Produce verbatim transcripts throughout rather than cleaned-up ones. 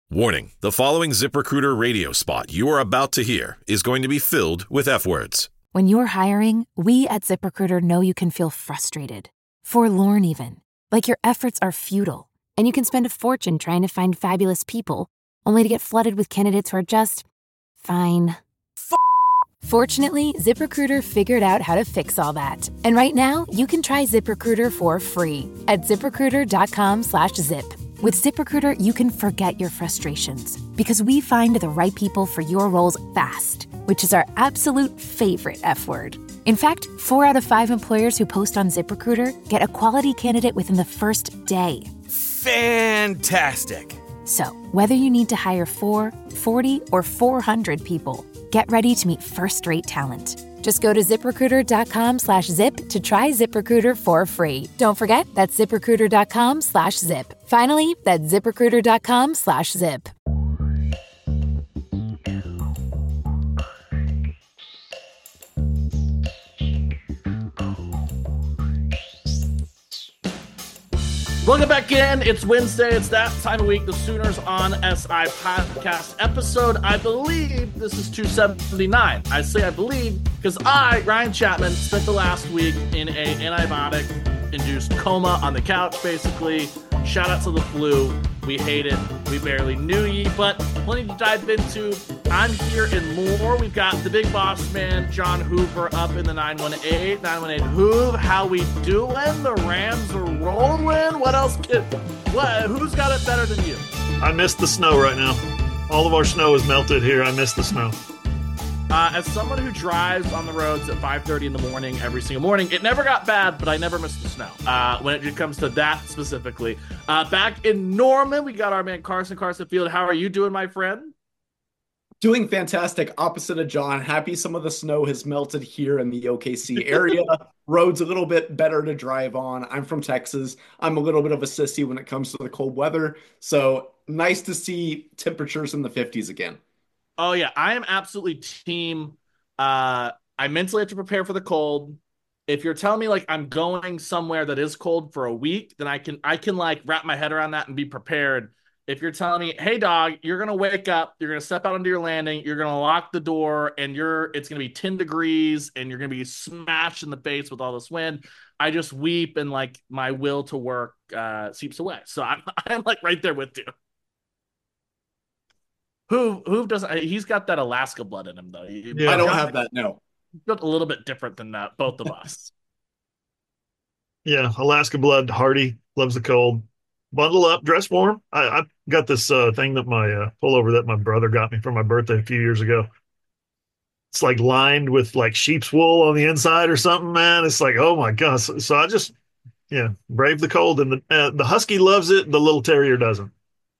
Warning, the following ZipRecruiter radio spot you are about to hear is going to be filled with F-words. When you're hiring, we at ZipRecruiter know you can feel frustrated, forlorn even, like your efforts are futile, and you can spend a fortune trying to find fabulous people, only to get flooded with candidates who are just fine. F- Fortunately, ZipRecruiter figured out how to fix all that. And right now, you can try ZipRecruiter for free at ZipRecruiter.com slash zip. With ZipRecruiter, you can forget your frustrations because we find the right people for your roles fast, which is our absolute favorite F word. In fact, four out of five employers who post on ZipRecruiter get a quality candidate within the first day. Fantastic. So, whether you need to hire four, forty, or four hundred people, get ready to meet first-rate talent. Just go to ZipRecruiter.com slash zip to try ZipRecruiter for free. Don't forget, that's ZipRecruiter.com slash zip. Finally, that's ZipRecruiter.com slash zip. Welcome back in. It's Wednesday. It's that time of week. The Sooners on S I podcast episode. I believe this is two seventy-nine. I say I believe because I, Ryan Chapman, spent the last week in a antibiotic-induced coma on the couch, basically. Shout out to the flu. We hate it. We barely knew ye, but plenty to dive into. I'm here and more. We've got the big boss man, John Hoover, up in the nine one eight. nine one eight Hoov, how we doing? The Rams are rolling. What else can, what, who's got it better than you? I miss the snow right now. All of our snow is melted here. I miss the snow. Uh, as someone who drives on the roads at five thirty in the morning every single morning, it never got bad, but I never missed the snow uh, when it comes to that specifically. Uh, back in Norman, we got our man Carson, Carson Field. How are you doing, my friend? Doing fantastic. Opposite of John. Happy some of the snow has melted here in the O K C area. Roads a little bit better to drive on. I'm from Texas. I'm a little bit of a sissy when it comes to the cold weather. So nice to see temperatures in the fifties again. Oh, yeah. I am absolutely team. Uh, I mentally have to prepare for the cold. If you're telling me like I'm going somewhere that is cold for a week, then I can I can like wrap my head around that and be prepared. If you're telling me, hey, dog, you're going to wake up, you're going to step out onto your landing, you're going to lock the door, and you're it's going to be ten degrees, and you're going to be smashed in the face with all this wind, I just weep, and like my will to work uh, seeps away. So I'm, I'm like right there with you. Who who doesn't? He's got that Alaska blood in him, though. Yeah, I don't have that, no. Built a little bit different than that, both of us. Yeah, Alaska blood, hardy, loves the cold. Bundle up, dress warm. I, I got this uh, thing that my uh, pullover that my brother got me for my birthday a few years ago. It's like lined with like sheep's wool on the inside or something, man. It's like, oh my gosh. So, so I just, yeah, brave the cold. And the uh, the husky loves it. The little terrier doesn't.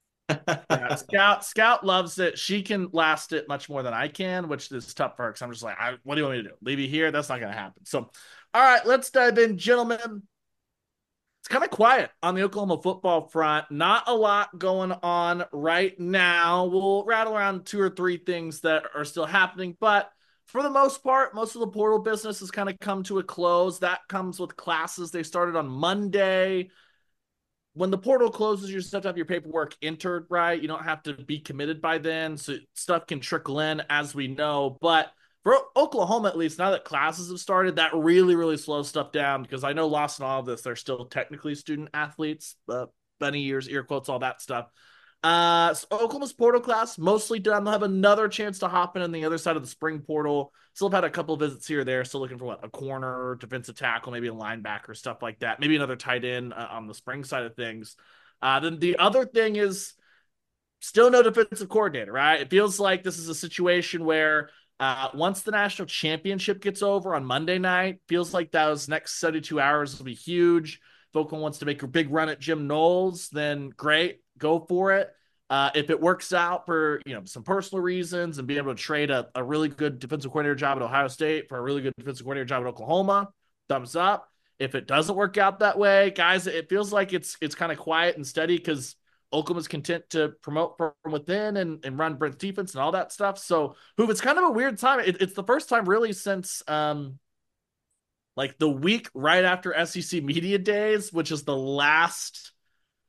Yeah, Scout Scout loves it. She can last it much more than I can, which is tough for her because I'm just like, I, what do you want me to do? Leave you here? That's not going to happen. So, all right, let's dive in, gentlemen. It's kind of quiet on the Oklahoma football front. Not a lot going on right now. We'll rattle around two or three things that are still happening, but for the most part, most of the portal business has kind of come to a close. That comes with classes. They started on Monday. When the portal closes, you just have to have your paperwork entered, right? You don't have to be committed by then, so stuff can trickle in, as we know. But for Oklahoma, at least, now that classes have started, that really, really slows stuff down because I know lost in all of this, they're still technically student athletes, uh, bunny ears, ear quotes, all that stuff. Uh, so Oklahoma's portal class mostly done. They'll have another chance to hop in on the other side of the spring portal. Still have had a couple of visits here or there. Still looking for what, a corner, defensive tackle, maybe a linebacker, stuff like that. Maybe another tight end uh, on the spring side of things. Uh, then the other thing is still no defensive coordinator, right? It feels like this is a situation where Uh, once the national championship gets over on Monday night, feels like those next seventy-two hours will be huge. If Oklahoma wants to make a big run at Jim Knowles, then great, go for it. Uh, if it works out for, you know, some personal reasons and being able to trade a, a really good defensive coordinator job at Ohio State for a really good defensive coordinator job at Oklahoma, thumbs up. If it doesn't work out that way, guys, it feels like it's it's kind of quiet and steady because Oklahoma's content to promote from within and, and run Brent's defense and all that stuff. So, who it's kind of a weird time. It, it's the first time really since um, like the week right after S E C Media Days, which is the last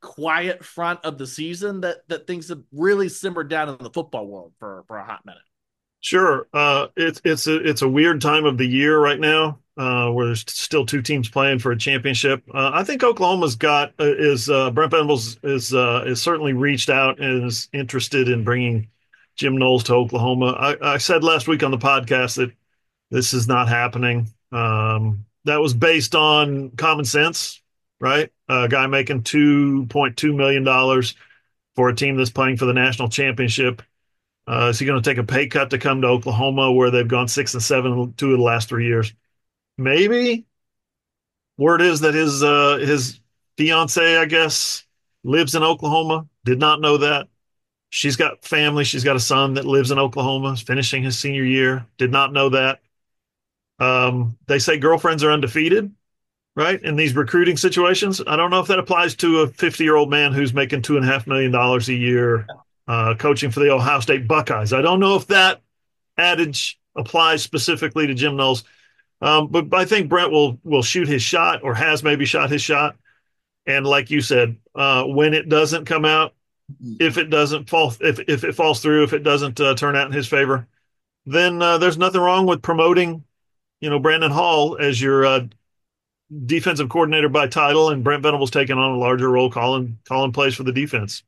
quiet front of the season that that things have really simmered down in the football world for for a hot minute. Sure. Uh, it's it's a it's a weird time of the year right now, uh, where there's still two teams playing for a championship. Uh, I think Oklahoma's got uh, is uh, Brent Venables is uh, is certainly reached out and is interested in bringing Jim Knowles to Oklahoma. I, I said last week on the podcast that this is not happening. Um, that was based on common sense, right? A guy making two point two million dollars for a team that's playing for the national championship. Uh, is he going to take a pay cut to come to Oklahoma, where they've gone six and seven two of the last three years? Maybe. Word is that his uh, his fiance, I guess, lives in Oklahoma. Did not know that. She's got family. She's got a son that lives in Oklahoma, finishing his senior year. Did not know that. Um, they say girlfriends are undefeated, right? In these recruiting situations. I don't know if that applies to a fifty-year-old man who's making two and a half million dollars a year, uh, coaching for the Ohio State Buckeyes. I don't know if that adage applies specifically to Jim Knowles, um, but I think Brent will will shoot his shot, or has maybe shot his shot. And like you said, uh, when it doesn't come out, if it doesn't fall, if if it falls through, if it doesn't uh, turn out in his favor, then uh, there's nothing wrong with promoting, you know, Brandon Hall as your uh, defensive coordinator by title, and Brent Venables taking on a larger role, calling calling plays for the defense.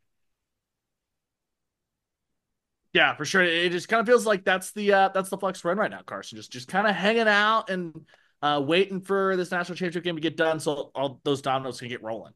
Yeah, for sure. It just kind of feels like that's the uh, that's the Flex run right now, Carson. Just just kind of hanging out and uh, waiting for this national championship game to get done, so all those dominoes can get rolling.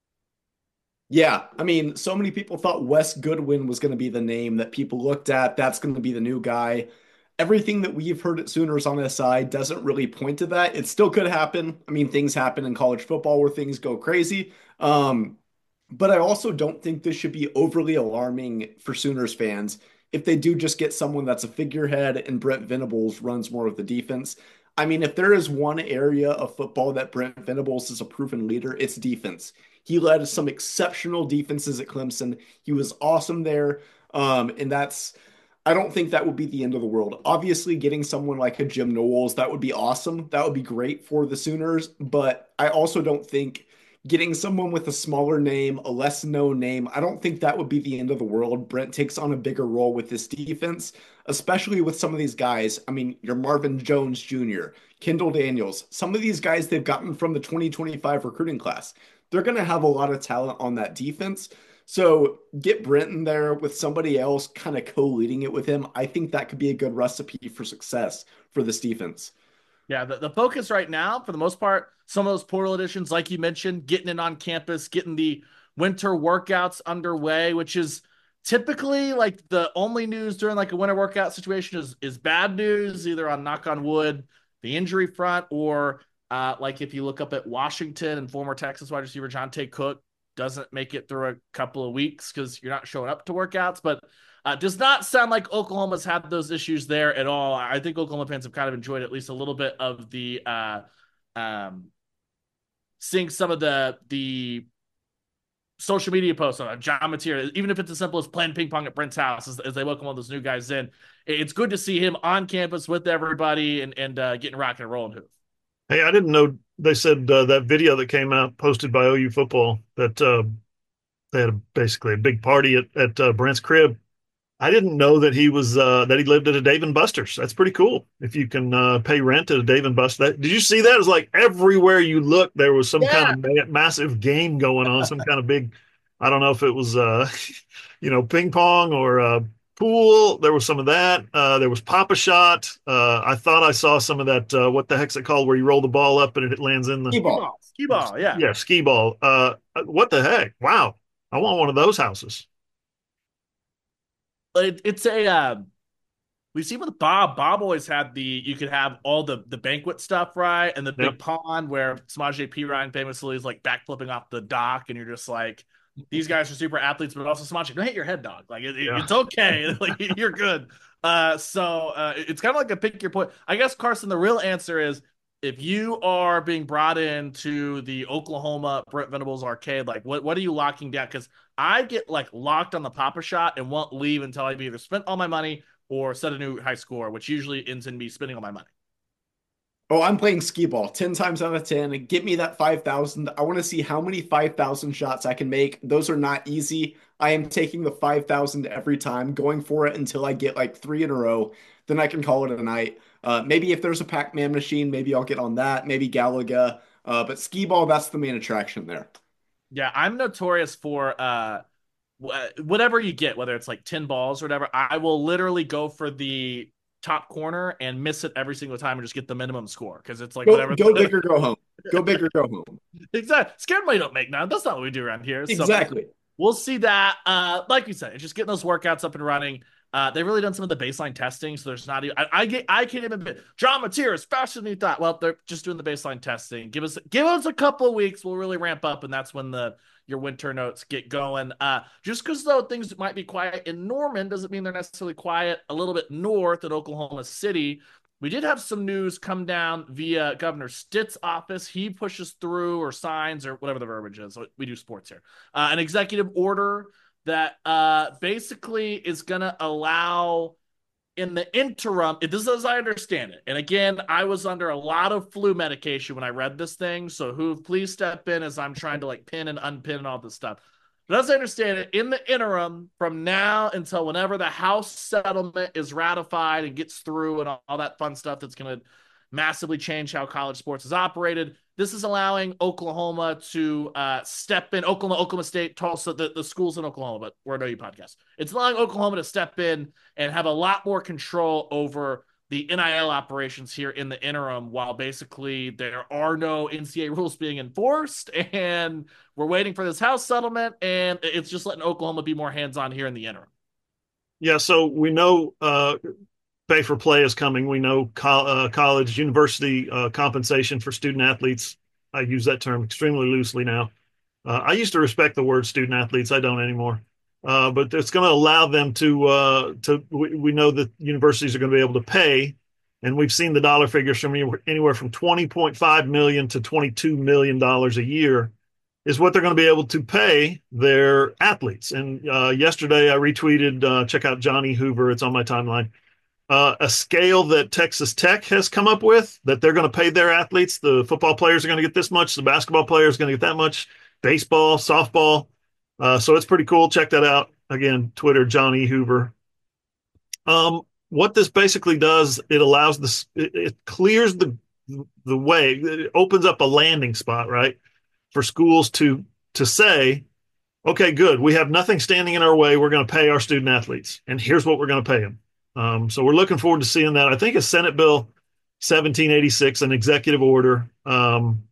Yeah, I mean, so many people thought Wes Goodwin was going to be the name that people looked at. That's going to be the new guy. Everything that we've heard at Sooners on this side doesn't really point to that. It still could happen. I mean, things happen in college football where things go crazy. Um, but I also don't think this should be overly alarming for Sooners fans if they do just get someone that's a figurehead and Brent Venables runs more of the defense. I mean, if there is one area of football that Brent Venables is a proven leader, it's defense. He led some exceptional defenses at Clemson. He was awesome there. Um, and that's, I don't think that would be the end of the world. Obviously, getting someone like a Jim Knowles, that would be awesome. That would be great for the Sooners. But I also don't think getting someone with a smaller name, a less known name, I don't think that would be the end of the world. Brent takes on a bigger role with this defense, especially with some of these guys. I mean, your Marvin Jones Junior, Kendall Daniels, some of these guys they've gotten from the twenty twenty-five recruiting class. They're going to have a lot of talent on that defense. So get Brent in there with somebody else kind of co-leading it with him. I think that could be a good recipe for success for this defense. Yeah, the, the focus right now, for the most part, some of those portal additions, like you mentioned, getting it on campus, getting the winter workouts underway, which is typically like the only news during like a winter workout situation is, is bad news, either on knock on wood, the injury front, or uh, like if you look up at Washington and former Texas wide receiver Jonte Cook doesn't make it through a couple of weeks because you're not showing up to workouts, but Uh, does not sound like Oklahoma's had those issues there at all. I think Oklahoma fans have kind of enjoyed at least a little bit of the uh, um, seeing some of the the social media posts on John Mateer, even if it's as simple as playing ping pong at Brent's house as, as they welcome all those new guys in. It's good to see him on campus with everybody and and uh, getting rocking and rolling. Hey, I didn't know they said uh, that video that came out posted by O U football that uh, they had a, basically a big party at, at uh, Brent's crib. I didn't know that he was uh, that he lived at a Dave and Buster's. That's pretty cool. If you can uh, pay rent at a Dave and Buster's, did you see that? It was like everywhere you look, there was some yeah. kind of ma- massive game going on. Some kind of big, I don't know if it was, uh, you know, ping pong or uh, pool. There was some of that. Uh, there was Pop-A-Shot. Uh, I thought I saw some of that. Uh, what the heck's it called? Where you roll the ball up and it lands in the skee ball. Skee ball, yeah, yeah, skee ball. Uh, what the heck? Wow, I want one of those houses. It, it's a uh, we've seen with Bob. Bob always had the you could have all the the banquet stuff, right, and the big yep. pond where Samaje Perine famously is like backflipping off the dock, and you're just like, these guys are super athletes, but also Samaje, don't hit your head, dog. Like it, yeah. it's okay, like you're good. Uh, so uh, it's kind of like a pick your point. I guess Carson, the real answer is, if you are being brought into the Oklahoma Brent Venables arcade, like what, what are you locking down? Because I get like locked on the Pop-A-Shot and won't leave until I've either spent all my money or set a new high score, which usually ends in me spending all my money. Oh, I'm playing skee ball ten times out of ten. Get me that five thousand. I want to see how many five thousand shots I can make. Those are not easy. I am taking the five thousand every time, going for it until I get like three in a row. Then I can call it a night. Uh, maybe if there's a Pac-Man machine, maybe I'll get on that. Maybe Galaga. Uh, but skee ball, that's the main attraction there. Yeah, I'm notorious for uh whatever you get, whether it's like ten balls or whatever, I will literally go for the top corner and miss it every single time and just get the minimum score because it's like Go, whatever. go big or go home. Go big or go home. Exactly. Scared money don't make none. That's not what we do around here. So Exactly. we'll see that. Uh, like you said, it's just getting those workouts up and running. Uh, they've really done some of the baseline testing, so there's not. Even, I, I get. I can't even. John Mateer is faster than you thought. Well, they're just doing the baseline testing. Give us, give us a couple of weeks. We'll really ramp up, and that's when the your winter notes get going. Uh, just because though things might be quiet in Norman doesn't mean they're necessarily quiet a little bit north at Oklahoma City. We did have some news come down via Governor Stitt's office. He pushes through or signs or whatever the verbiage is. We do sports here. Uh, an executive order that uh, basically is going to allow in the interim, this is as I understand it. And again, I was under a lot of flu medication when I read this thing. So who please step in as I'm trying to like pin and unpin and all this stuff. But as I understand it, in the interim, from now until whenever the House settlement is ratified and gets through and all, all that fun stuff that's going to massively change how college sports is operated, this is allowing Oklahoma to uh, step in, Oklahoma, Oklahoma State, Tulsa, the, the schools in Oklahoma, but we're an O U podcast. It's allowing Oklahoma to step in and have a lot more control over the N I L operations here in the interim, while basically there are no N C double A rules being enforced, and we're waiting for this House settlement, and it's just letting Oklahoma be more hands-on here in the interim. Yeah, so we know uh, pay for play is coming. We know co- uh, college, university uh, compensation for student athletes. I use that term extremely loosely now. Uh, I used to respect the word student athletes. I don't anymore. Uh, but it's going to allow them to, uh, to we, we know that universities are going to be able to pay, and we've seen the dollar figures from anywhere, anywhere from twenty point five million dollars to twenty-two million dollars a year is what they're going to be able to pay their athletes. And uh, yesterday I retweeted, uh, check out Johnny Hoover, it's on my timeline, uh, a scale that Texas Tech has come up with that they're going to pay their athletes. The football players are going to get this much, the basketball players are going to get that much, baseball, softball. Uh, so it's pretty cool. Check that out. Again, Twitter, Johnny Hoover. Um, what this basically does, it allows this, it, it clears the the way, it opens up a landing spot, right, for schools to to say, okay, good, we have nothing standing in our way. We're going to pay our student athletes, and here's what we're going to pay them. Um, so we're looking forward to seeing that. I think it's Senate Bill seventeen eighty-six, an executive order. Um,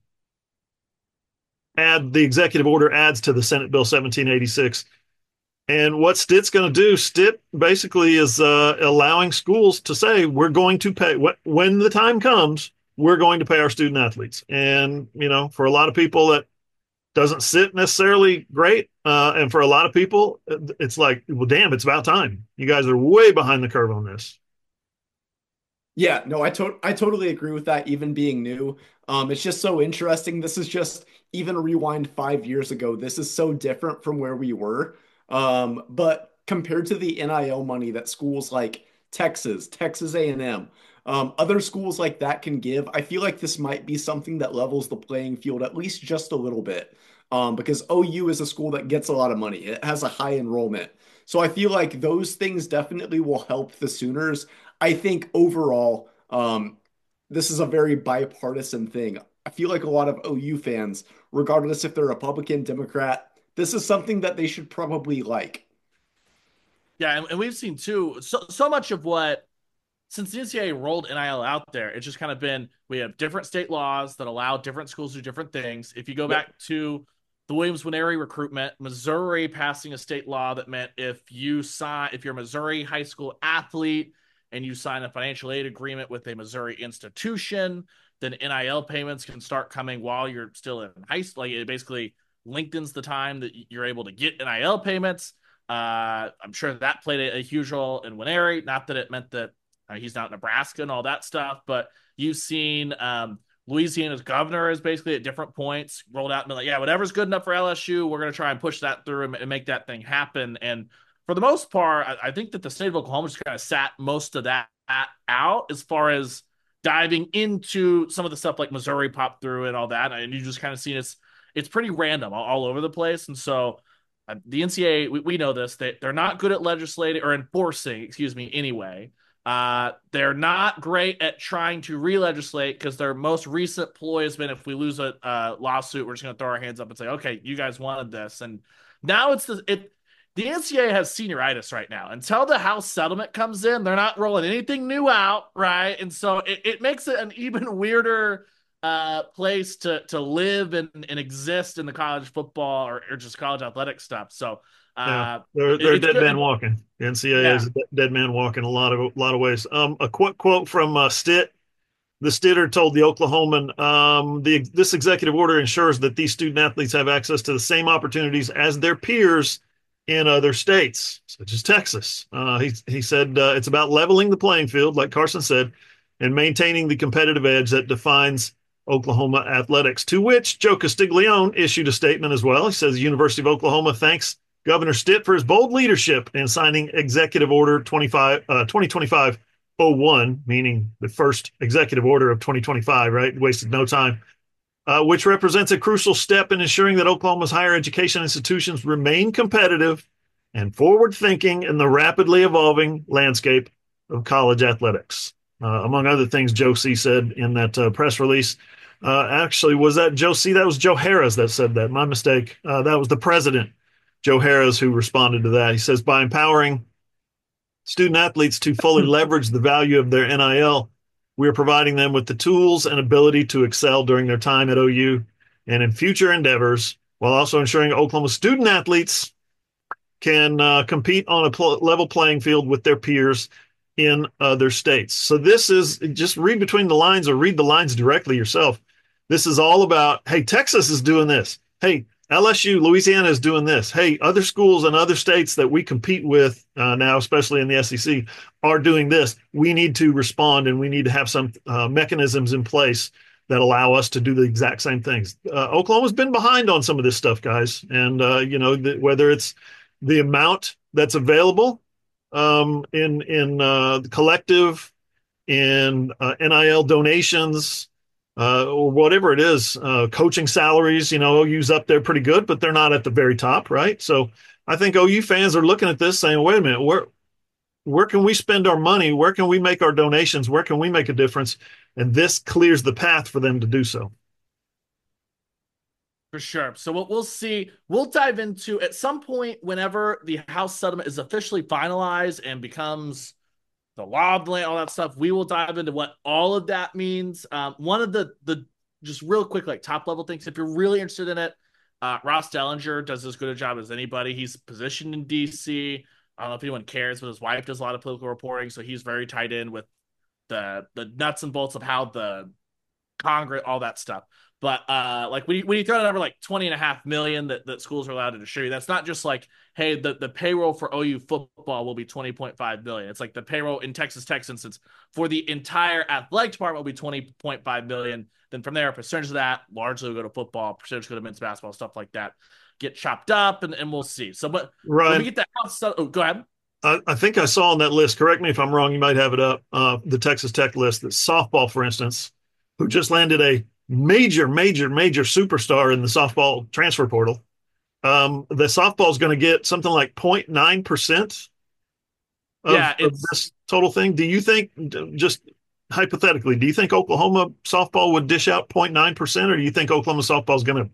add the executive order adds to the Senate Bill seventeen eighty-six. And what Stitt's going to do, Stitt basically is uh, allowing schools to say, we're going to pay, when the time comes, we're going to pay our student athletes. And, you know, for a lot of people that doesn't sit necessarily great. Uh, and for a lot of people, it's like, well, damn, it's about time. You guys are way behind the curve on this. Yeah, no, I to I totally agree with that, even being new. Um, it's just so interesting. This is just even rewind five years ago. This is so different from where we were. Um, but compared to the N I L money that schools like Texas, Texas A and M, um, other schools like that can give, I feel like this might be something that levels the playing field at least just a little bit. Um, because O U is a school that gets a lot of money. It has a high enrollment. So I feel like those things definitely will help the Sooners. I think overall, um, this is a very bipartisan thing. I feel like a lot of O U fans, regardless if they're Republican, Democrat, this is something that they should probably like. Yeah, and, and we've seen too so so much of what since the N C double A rolled N I L out there, it's just kind of been we have different state laws that allow different schools to do different things. If you go back to the Williams-Winery recruitment, Missouri passing a state law that meant if you sign, if you're a Missouri high school athlete and you sign a financial aid agreement with a Missouri institution, then N I L payments can start coming while you're still in high school. Like it basically lengthens the time that you're able to get N I L payments. Uh, I'm sure that played a, a huge role in Winery. Not that it meant that uh, he's not Nebraska and all that stuff, but you've seen um, Louisiana's governor is basically at different points rolled out and been like, yeah, whatever's good enough for L S U, we're going to try and push that through and, and make that thing happen. And for the most part, I, I think that the state of Oklahoma just kind of sat most of that out as far as diving into some of the stuff like Missouri popped through and all that, and you just kind of seen it's it's pretty random all, all over the place. And so uh, the N C A A, we, we know this, they, they're not good at legislating or enforcing, excuse me, anyway. Uh, they're not great at trying to re-legislate because their most recent ploy has been if we lose a uh, lawsuit, we're just going to throw our hands up and say, okay, you guys wanted this. And now it's the it the N C A A has senioritis right now. Until the House settlement comes in, they're not rolling anything new out, right? And so it, it makes it an even weirder uh, place to to live and, and exist in the college football or, or just college athletic stuff. So Yeah, uh, they're they're a it's dead good. man walking. The N C A A Yeah. is a dead man walking a lot of a lot of ways. Um, a quick quote from uh, Stitt. The Stitter told the Oklahoman, um, the, this executive order ensures that these student athletes have access to the same opportunities as their peers in other states, such as Texas. Uh, he, he said uh, it's about leveling the playing field, like Carson said, and maintaining the competitive edge that defines Oklahoma athletics, to which Joe Castiglione issued a statement as well. He says the University of Oklahoma thanks Governor Stitt for his bold leadership in signing Executive Order twenty-five, uh, twenty twenty-five oh one, meaning the first executive order of twenty twenty-five, right? Wasted no time, uh, which represents a crucial step in ensuring that Oklahoma's higher education institutions remain competitive and forward thinking in the rapidly evolving landscape of college athletics. Uh, among other things, Joe C said in that uh, press release. Uh, actually, was that Joe C? That was Joe Harris that said that. My mistake. Uh, that was the president, Joe Harris, who responded to that. He says, by empowering student athletes to fully leverage the value of their N I L, we are providing them with the tools and ability to excel during their time at O U and in future endeavors, while also ensuring Oklahoma student athletes can uh, compete on a pl- level playing field with their peers in other states. So this is, just read between the lines or read the lines directly yourself. This is all about, hey, Texas is doing this. Hey, L S U, Louisiana is doing this. Hey, other schools and other states that we compete with uh, now, especially in the S E C, are doing this. We need to respond, and we need to have some uh, mechanisms in place that allow us to do the exact same things. Uh, Oklahoma's been behind on some of this stuff, guys. And, uh, you know, the, whether it's the amount that's available um, in, in uh, the collective, in uh, N I L donations, uh, or whatever it is, uh, coaching salaries, you know, O U's up there pretty good, but they're not at the very top, right? So I think O U fans are looking at this saying, wait a minute, where, where can we spend our money? Where can we make our donations? Where can we make a difference? And this clears the path for them to do so. For sure. So what we'll see, we'll dive into at some point whenever the House settlement is officially finalized and becomes the law of the land, all that stuff. We will dive into what all of that means. Um, one of the the just real quick, like top level things, if you're really interested in it, uh, Ross Dellinger does as good a job as anybody. He's positioned in D C. I don't know if anyone cares, but his wife does a lot of political reporting, so he's very tied in with the the nuts and bolts of how the Congress, all that stuff. But uh, like when you, when you throw out a number like twenty and a half million that, that schools are allowed to distribute, that's not just like, hey, the, the payroll for O U football will be twenty point five million. It's like the payroll in Texas Tech instance for the entire athletic department will be twenty point five million. Then from there, a percentage of that largely will go to football, percentage go to men's basketball, stuff like that get chopped up, and, and we'll see. So, but Ryan, when we get that house stuff, oh, go ahead. I, I think I saw on that list, correct me if I'm wrong, you might have it up, uh, the Texas Tech list, that softball, for instance, who just landed a major, major, major superstar in the softball transfer portal. Um, the softball is going to get something like zero point nine percent of, Yeah, of it's this total thing. Do you think, just hypothetically, do you think Oklahoma softball would dish out zero point nine percent, or do you think Oklahoma softball is going to?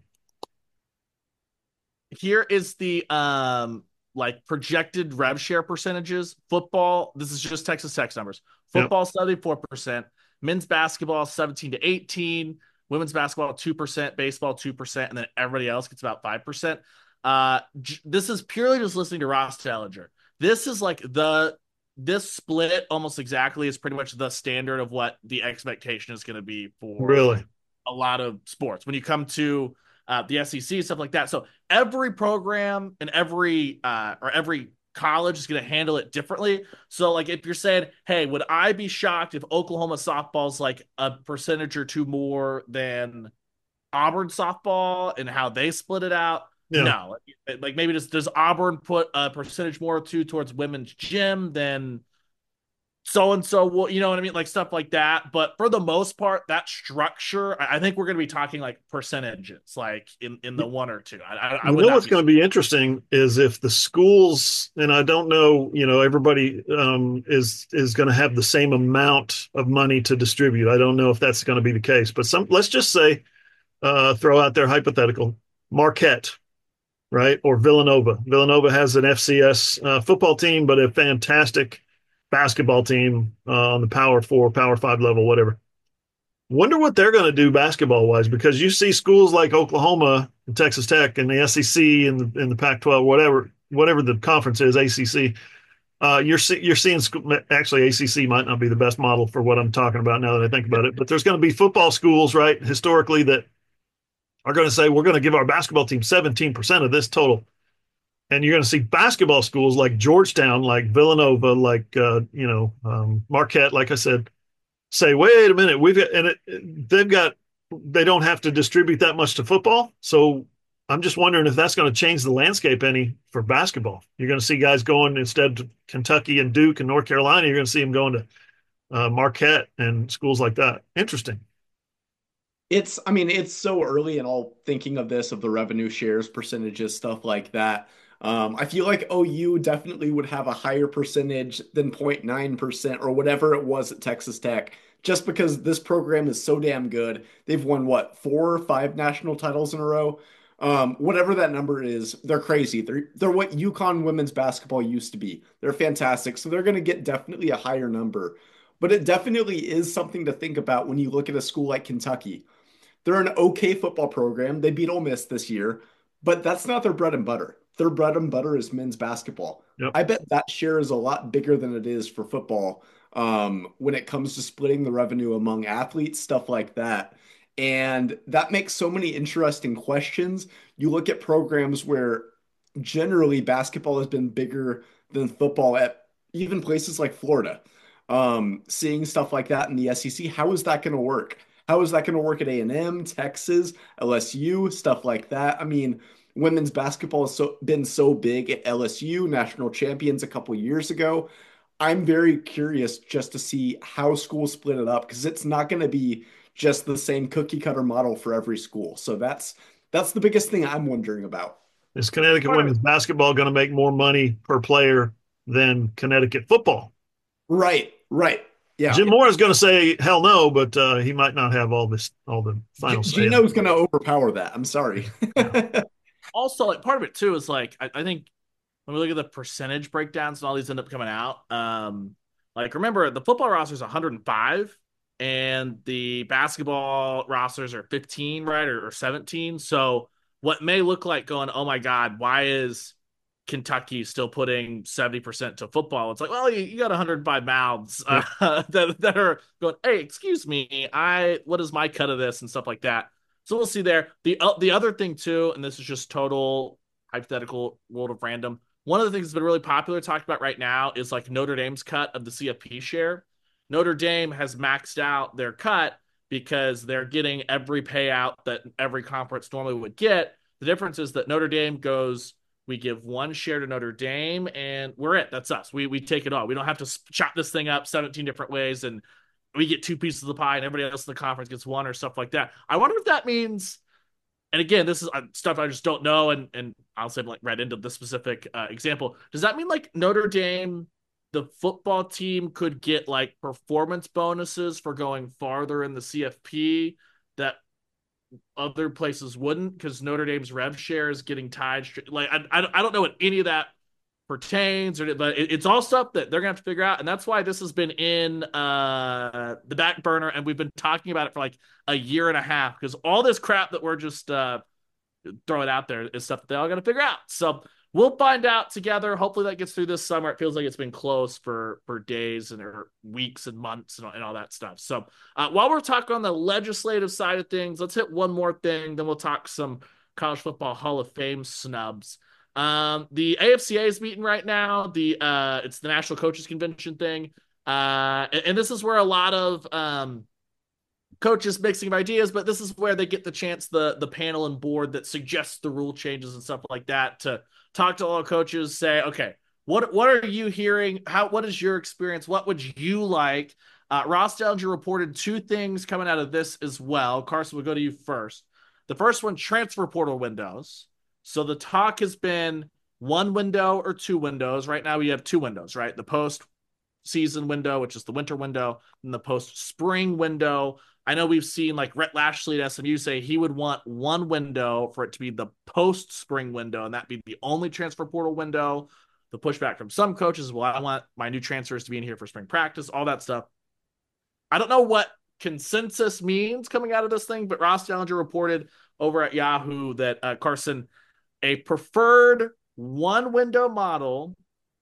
Here is the um like projected rev share percentages. Football, this is just Texas Tech numbers. Football yep. seventy-four percent, men's basketball seventeen to eighteen, women's basketball two percent, baseball two percent, and then everybody else gets about five percent. Uh j- this is purely just listening to Ross Dellinger. This is like the this split almost exactly is pretty much the standard of what the expectation is going to be for really a lot of sports when you come to uh, the S E C, stuff like that. So every program and every uh, or every college is going to handle it differently. So like if you're saying, hey, would I be shocked if Oklahoma softball's like a percentage or two more than Auburn softball and how they split it out? Yeah. No, like, like maybe does does Auburn put a percentage more or two towards women's gym than so and so will, you know what I mean, like stuff like that. But for the most part, that structure, I think we're going to be talking like percentages, like in in the one or two. I, I, I You would know not what's be. going to be interesting is if the schools, and I don't know, you know, everybody um, is is going to have the same amount of money to distribute. I don't know if that's going to be the case, but some, let's just say, uh, throw out there hypothetical, Marquette, right, or Villanova. Villanova has an F C S uh, football team, but a fantastic basketball team uh, on the Power Four, Power Five level, whatever. Wonder what they're going to do basketball wise, because you see schools like Oklahoma and Texas Tech and the S E C and the, and the Pac twelve, whatever whatever the conference is, A C C. Uh, you're you're seeing actually A C C might not be the best model for what I'm talking about now that I think about it, but there's going to be football schools, right, historically that are going to say we're going to give our basketball team seventeen percent of this total, and you're going to see basketball schools like Georgetown, like Villanova, like uh, you know um, Marquette, like I said, say, wait a minute, we've got, and it, they've got, they don't have to distribute that much to football. So I'm just wondering if that's going to change the landscape any for basketball. You're going to see guys going instead to Kentucky and Duke and North Carolina. You're going to see them going to uh, Marquette and schools like that. Interesting. It's, I mean, it's so early and all thinking of this, of the revenue shares, percentages, stuff like that. Um, I feel like O U definitely would have a higher percentage than zero point nine percent or whatever it was at Texas Tech, just because this program is so damn good. They've won what, four or five national titles in a row? Um, whatever that number is, they're crazy. They're they're what UConn women's basketball used to be. They're fantastic. So they're going to get definitely a higher number. But it definitely is something to think about when you look at a school like Kentucky. They're an okay football program. They beat Ole Miss this year, but that's not their bread and butter. Their bread and butter is men's basketball. Yep. I bet that share is a lot bigger than it is for football um, when it comes to splitting the revenue among athletes, stuff like that. And that makes so many interesting questions. You look at programs where generally basketball has been bigger than football at even places like Florida. Um, seeing stuff like that in the S E C, how is that going to work? How is that going to work at A and M, Texas, L S U, stuff like that? I mean, women's basketball has so, been so big at L S U, national champions a couple years ago. I'm very curious just to see how schools split it up, because it's not going to be just the same cookie cutter model for every school. So that's that's the biggest thing I'm wondering about. Is Connecticut women's basketball going to make more money per player than Connecticut football? Right, right. Yeah. Jim Moore is going to say hell no, but uh, he might not have all this, all the final G- say. Gino's going to overpower that. I'm sorry. Yeah. Also, like part of it too is like I, I think when we look at the percentage breakdowns and all these end up coming out, um, like remember the football roster is one hundred five and the basketball rosters are fifteen, right, or, or seventeen. So what may look like going, oh my God, why is Kentucky still putting seventy percent to football? It's like, well, you, you got one hundred five mouths uh, yeah. that, that are going, hey, excuse me, I what is my cut of this and stuff like that. So we'll see there. The uh, the other thing too, and this is just total hypothetical world of random. One of the things that's been really popular talked about right now is like Notre Dame's cut of the C F P share. Notre Dame has maxed out their cut because they're getting every payout that every conference normally would get. The difference is that Notre Dame goes, we give one share to Notre Dame and we're it. That's us. We we take it all. We don't have to chop this thing up seventeen different ways and we get two pieces of the pie and everybody else in the conference gets one or stuff like that. I wonder if that means, and again, this is stuff I just don't know, and and I'll say like right into the specific uh, example. Does that mean like Notre Dame, the football team, could get like performance bonuses for going farther in the C F P that other places wouldn't, because Notre Dame's rev share is getting tied? Like I, I don't know what any of that pertains, or but it, it's all stuff that they're gonna have to figure out, and that's why this has been in uh the back burner, and we've been talking about it for like a year and a half, because all this crap that we're just uh throwing out there is stuff that they all got to figure out. So we'll find out together. Hopefully that gets through this summer. It feels like it's been close for for days and or weeks and months and, and all that stuff. So uh, while we're talking on the legislative side of things, let's hit one more thing. Then we'll talk some College Football Hall of Fame snubs. Um, the A F C A is meeting right now. The uh, it's the National Coaches Convention thing, uh, and, and this is where a lot of um, coaches mixing of ideas, but this is where they get the chance, the the panel and board that suggests the rule changes and stuff like that, to talk to all coaches, say, okay, What what are you hearing? How what is your experience? What would you like? Uh, Ross Dellinger reported two things coming out of this as well. Carson, we'll go to you first. The first one, transfer portal windows. So the talk has been one window or two windows. Right now we have two windows, right? The post season window, which is the winter window, and the post spring window. I know we've seen like Rhett Lashley at S M U say he would want one window for it to be the post spring window, and that be the only transfer portal window. The pushback from some coaches, well, I want my new transfers to be in here for spring practice, all that stuff. I don't know what consensus means coming out of this thing, but Ross Dellinger reported over at Yahoo that uh, Carson, a preferred one window model,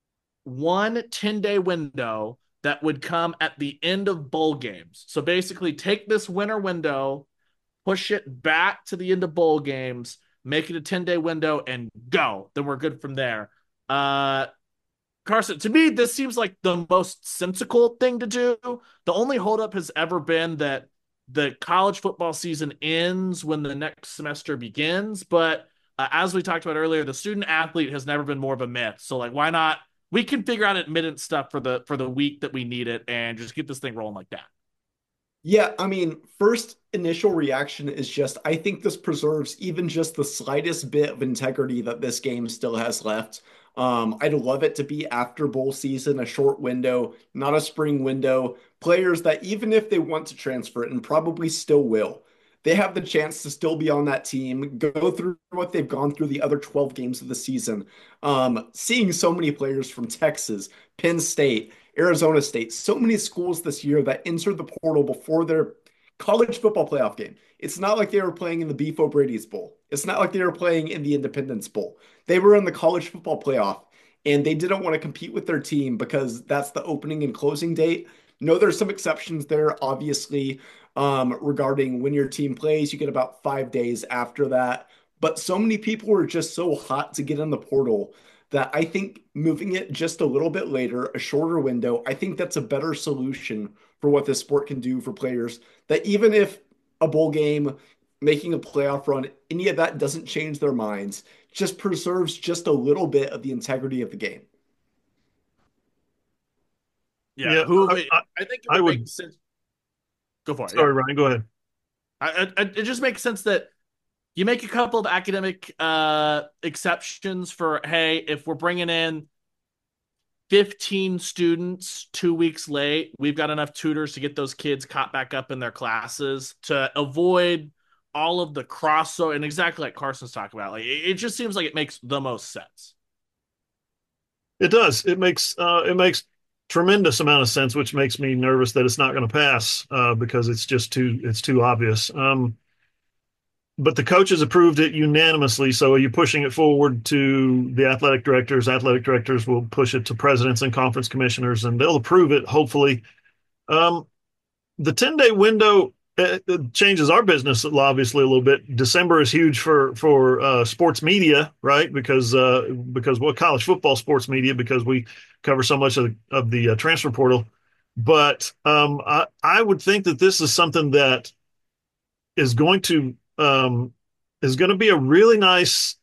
one ten-day window that would come at the end of bowl games. So basically take this winter window, push it back to the end of bowl games, make it a ten-day window, and go. Then we're good from there. Uh, Carson, to me, this seems like the most sensical thing to do. The only holdup has ever been that the college football season ends when the next semester begins. But uh, as we talked about earlier, the student athlete has never been more of a myth. So, like, why not? We can figure out admittance stuff for the for the week that we need it and just get this thing rolling like that. Yeah, I mean, first initial reaction is just, I think this preserves even just the slightest bit of integrity that this game still has left. Um, I'd love it to be after bowl season, a short window, not a spring window. Players that even if they want to transfer it, and probably still will, they have the chance to still be on that team, go through what they've gone through the other twelve games of the season. Um, seeing so many players from Texas, Penn State, Arizona State, so many schools this year that entered the portal before their college football playoff game. It's not like they were playing in the Beef O'Brady's Bowl. It's not like they were playing in the Independence Bowl. They were in the college football playoff, and they didn't want to compete with their team because that's the opening and closing date. No, there's some exceptions there, obviously, um, regarding when your team plays. You get about five days after that. But so many people were just so hot to get in the portal that I think moving it just a little bit later, a shorter window, I think that's a better solution for what this sport can do for players. That even if a bowl game, making a playoff run, any of that doesn't change their minds, just preserves just a little bit of the integrity of the game. Yeah, Yeah, who I, I, I think it I would would. make sense. Go for it. Sorry, Yeah. Ryan, go ahead. I, I, it just makes sense that you make a couple of academic uh, exceptions for, hey, if we're bringing in fifteen students two weeks late, we've got enough tutors to get those kids caught back up in their classes to avoid all of the crossover. And exactly like Carson's talking about, like it, it just seems like it makes the most sense. It does. It makes uh, it makes tremendous amount of sense, which makes me nervous that it's not going to pass uh, because it's just too it's too obvious. Um, but the coaches approved it unanimously. So are you pushing it forward to the athletic directors? Athletic directors will push it to presidents and conference commissioners, and they'll approve it, hopefully. Um, the ten-day window uh, it changes our business obviously a little bit. December is huge for for uh, sports media, right? Because uh, because what well, college football sports media because we cover so much of the, of the uh, transfer portal. But um, I, I would think that this is something that is going to um, is going to be a really nice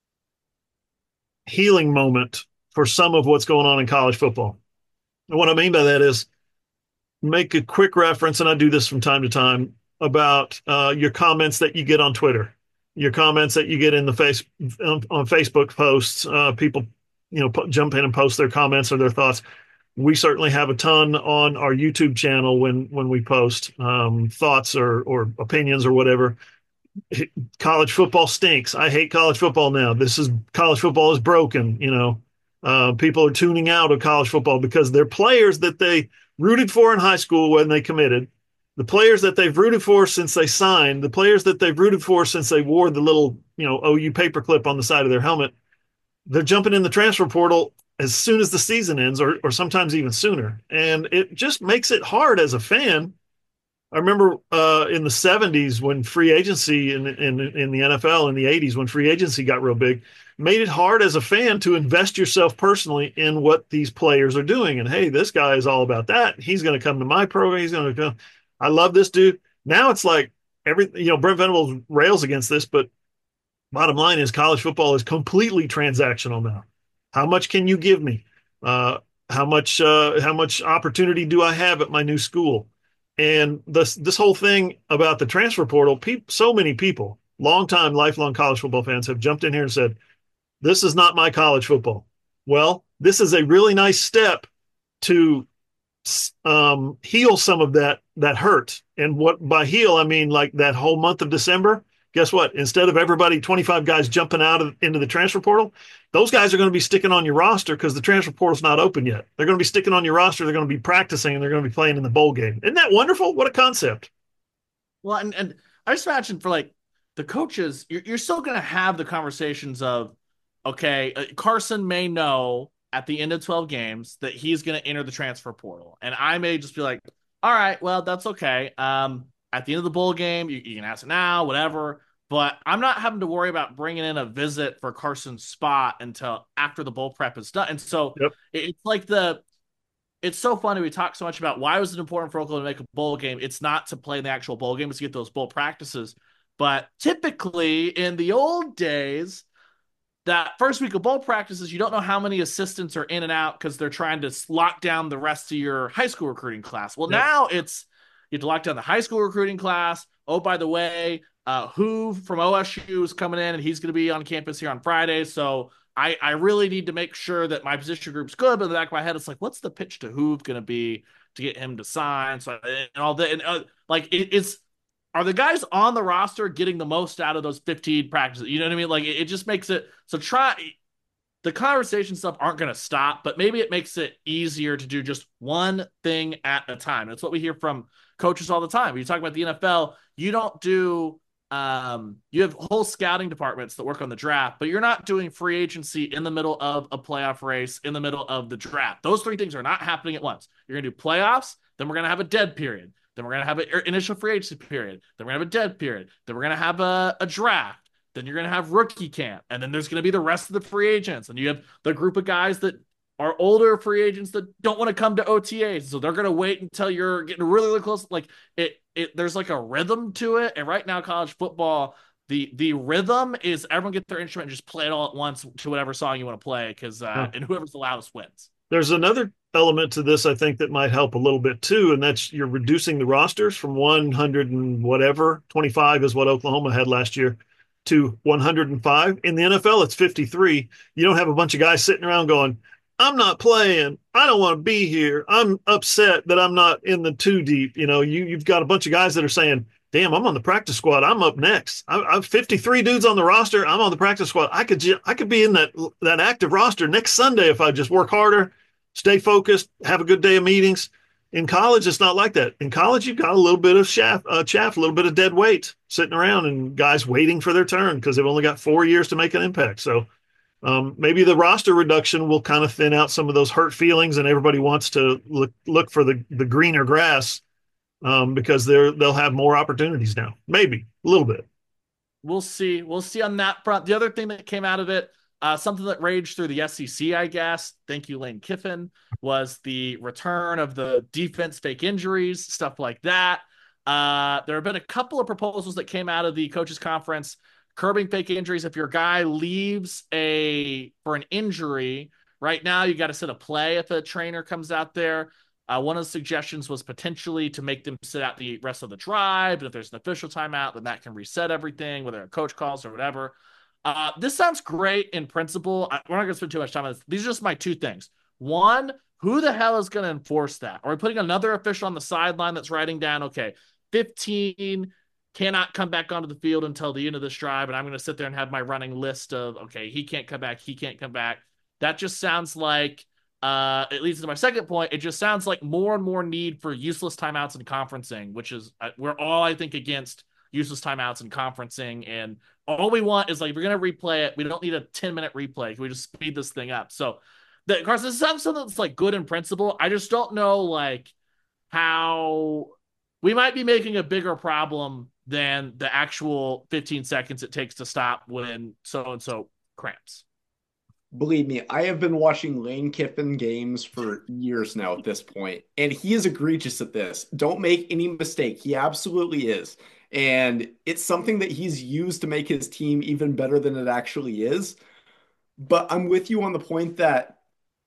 healing moment for some of what's going on in college football. And what I mean by that is make a quick reference, and I do this from time to time, about uh, your comments that you get on Twitter, your comments that you get in the face on, on Facebook posts. Uh, people, you know, p- jump in and post their comments or their thoughts. We certainly have a ton on our YouTube channel when when we post um, thoughts or or opinions or whatever. College football stinks. I hate college football now. This is college football is broken. You know, uh, people are tuning out of college football because they're players that they rooted for in high school when they committed, the players that they've rooted for since they signed, the players that they've rooted for since they wore the little, you know, O U paperclip on the side of their helmet. They're jumping in the transfer portal as soon as the season ends, or or sometimes even sooner, and it just makes it hard as a fan. I remember uh, in the seventies when free agency in, in in the N F L, in the eighties when free agency got real big, made it hard as a fan to invest yourself personally in what these players are doing. And hey, this guy is all about that. He's going to come to my program. He's going to come. I love this dude. Now it's like every you know Brent Venables rails against this, but bottom line is college football is completely transactional now. How much can you give me? Uh, how much uh, how much opportunity do I have at my new school? And this this whole thing about the transfer portal, pe- so many people, longtime, lifelong college football fans, have jumped in here and said, "This is not my college football." Well, this is a really nice step to um, heal some of that that hurt. And what by heal I mean like that whole month of December. Guess what? Instead of everybody twenty-five guys jumping out of into the transfer portal, those guys are going to be sticking on your roster because the transfer portal's not open yet. They're going to be sticking on your roster. They're going to be practicing and they're going to be playing in the bowl game. Isn't that wonderful? What a concept! Well, and, and I just imagine for like the coaches, you're, you're still going to have the conversations of, okay, uh, Carson may know at the end of twelve games that he's going to enter the transfer portal. And I may just be like, all right, well, that's okay. Um, at the end of the bowl game, you, you can ask it now, whatever. But I'm not having to worry about bringing in a visit for Carson's spot until after the bowl prep is done. And so Yep. it, it's like the it's so funny. We talk so much about why was it important for Oklahoma to make a bowl game. It's not to play in the actual bowl game, it's to get those bowl practices. But typically in the old days, that first week of bowl practices, you don't know how many assistants are in and out because they're trying to lock down the rest of your high school recruiting class. Well, Yep. now it's you have to lock down the high school recruiting class. Oh, by the way, uh, who from O S U is coming in and he's going to be on campus here on Friday. So I, I really need to make sure that my position group's good. But in the back of my head, it's like, what's the pitch to Hoove going to be to get him to sign? So and all that, and uh, like it, it's are the guys on the roster getting the most out of those fifteen practices? You know what I mean? Like it, it just makes it so try the conversation stuff aren't going to stop, but maybe it makes it easier to do just one thing at a time. That's what we hear from coaches all the time. When you talk about the N F L, you don't do um you have whole scouting departments that work on the draft, but you're not doing free agency in the middle of a playoff race in the middle of the draft. Those three things are not happening at once. You're going to do playoffs, then we're going to have a dead period. Then we're going to have an initial free agency period. Then we're going to have a dead period. Then we're going to have a, a draft. Then you're going to have rookie camp. And then there's going to be the rest of the free agents. And you have the group of guys that are older free agents that don't want to come to O T As. So they're going to wait until you're getting really, really close. Like it, it, there's like a rhythm to it. And right now, college football, the the rhythm is everyone get their instrument and just play it all at once to whatever song you want to play. Because uh, Huh. and whoever's the loudest wins. There's another element to this I think that might help a little bit too, and that's you're reducing the rosters from one hundred and whatever, twenty-five is what Oklahoma had last year, to one hundred five. In the N F L, it's fifty-three. You don't have a bunch of guys sitting around going, I'm not playing. I don't want to be here. I'm upset that I'm not in the two deep. You know, you, you've got a bunch of guys that are saying, damn, I'm on the practice squad. I'm up next. I, I'm fifty-three dudes on the roster. I'm on the practice squad. I could, I could be in that, that active roster next Sunday if I just work harder, stay focused, have a good day of meetings. In college, it's not like that. In college, you've got a little bit of chaff, uh, chaff, a little bit of dead weight sitting around and guys waiting for their turn because they've only got four years to make an impact. So um, maybe the roster reduction will kind of thin out some of those hurt feelings, and everybody wants to look look for the, the greener grass um, because they're they'll have more opportunities now. Maybe a little bit. We'll see. We'll see on that front. The other thing that came out of it, uh, something that raged through the S E C, I guess, thank you, Lane Kiffin, was the return of the defense fake injuries, stuff like that. Uh, there have been a couple of proposals that came out of the coaches conference curbing fake injuries. If your guy leaves a for an injury, right now you got to sit a play if a trainer comes out there. Uh, one of the suggestions was potentially to make them sit out the rest of the drive. And if there's an official timeout, then that can reset everything, whether a coach calls or whatever. Uh, this sounds great in principle. I, we're not going to spend too much time on this. These are just my two things. One, who the hell is going to enforce that? Are we putting another official on the sideline that's writing down, okay, fifteen cannot come back onto the field until the end of this drive, and I'm going to sit there and have my running list of, okay, he can't come back, he can't come back. That just sounds like Uh, it leads to my second point. It just sounds like more and more need for useless timeouts and conferencing, which is uh, we're all, I think, against useless timeouts and conferencing. And all we want is like, if we're going to replay it, we don't need a ten minute replay. Can we just speed this thing up? So, the, Carson, this sounds something that's like good in principle. I just don't know like how we might be making a bigger problem than the actual fifteen seconds it takes to stop when so and so cramps. Believe me, I have been watching Lane Kiffin games for years now at this point, and he is egregious at this. Don't make any mistake. He absolutely is. And it's something that he's used to make his team even better than it actually is. But I'm with you on the point that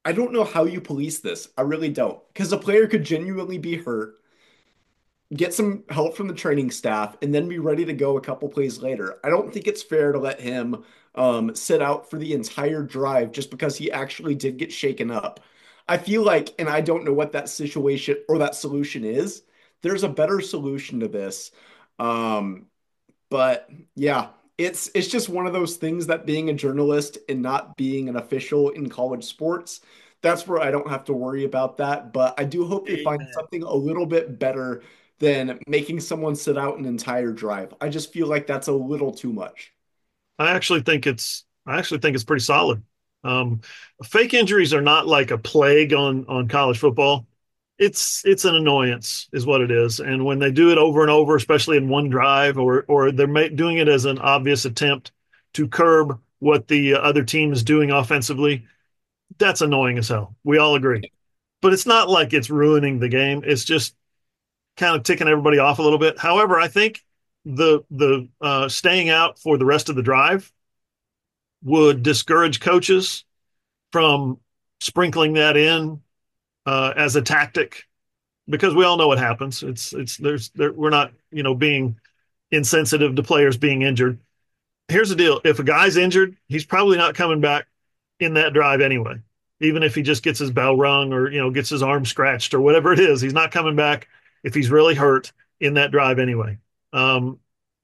I don't know how you police this. I really don't. Because a player could genuinely be hurt, get some help from the training staff, and then be ready to go a couple plays later. I don't think it's fair to let him um, sit out for the entire drive just because he actually did get shaken up. I feel like, and I don't know what that situation or that solution is, there's a better solution to this. Um, but yeah, it's it's just one of those things that being a journalist and not being an official in college sports, that's where I don't have to worry about that. But I do hope they find Amen. something a little bit better than making someone sit out an entire drive. I just feel like that's a little too much. I actually think it's I actually think it's pretty solid. Um, Fake injuries are not like a plague on on college football. It's it's an annoyance, is what it is. And when they do it over and over, especially in one drive, or or they're ma- doing it as an obvious attempt to curb what the other team is doing offensively, that's annoying as hell. We all agree. But it's not like it's ruining the game. It's just kind of ticking everybody off a little bit. However, I think the the uh, staying out for the rest of the drive would discourage coaches from sprinkling that in uh, as a tactic, because we all know what happens. It's it's there's there, we're not you know being insensitive to players being injured. Here's the deal: if a guy's injured, he's probably not coming back in that drive anyway. Even if he just gets his bell rung or you know gets his arm scratched or whatever it is, he's not coming back if he's really hurt in that drive anyway. Um,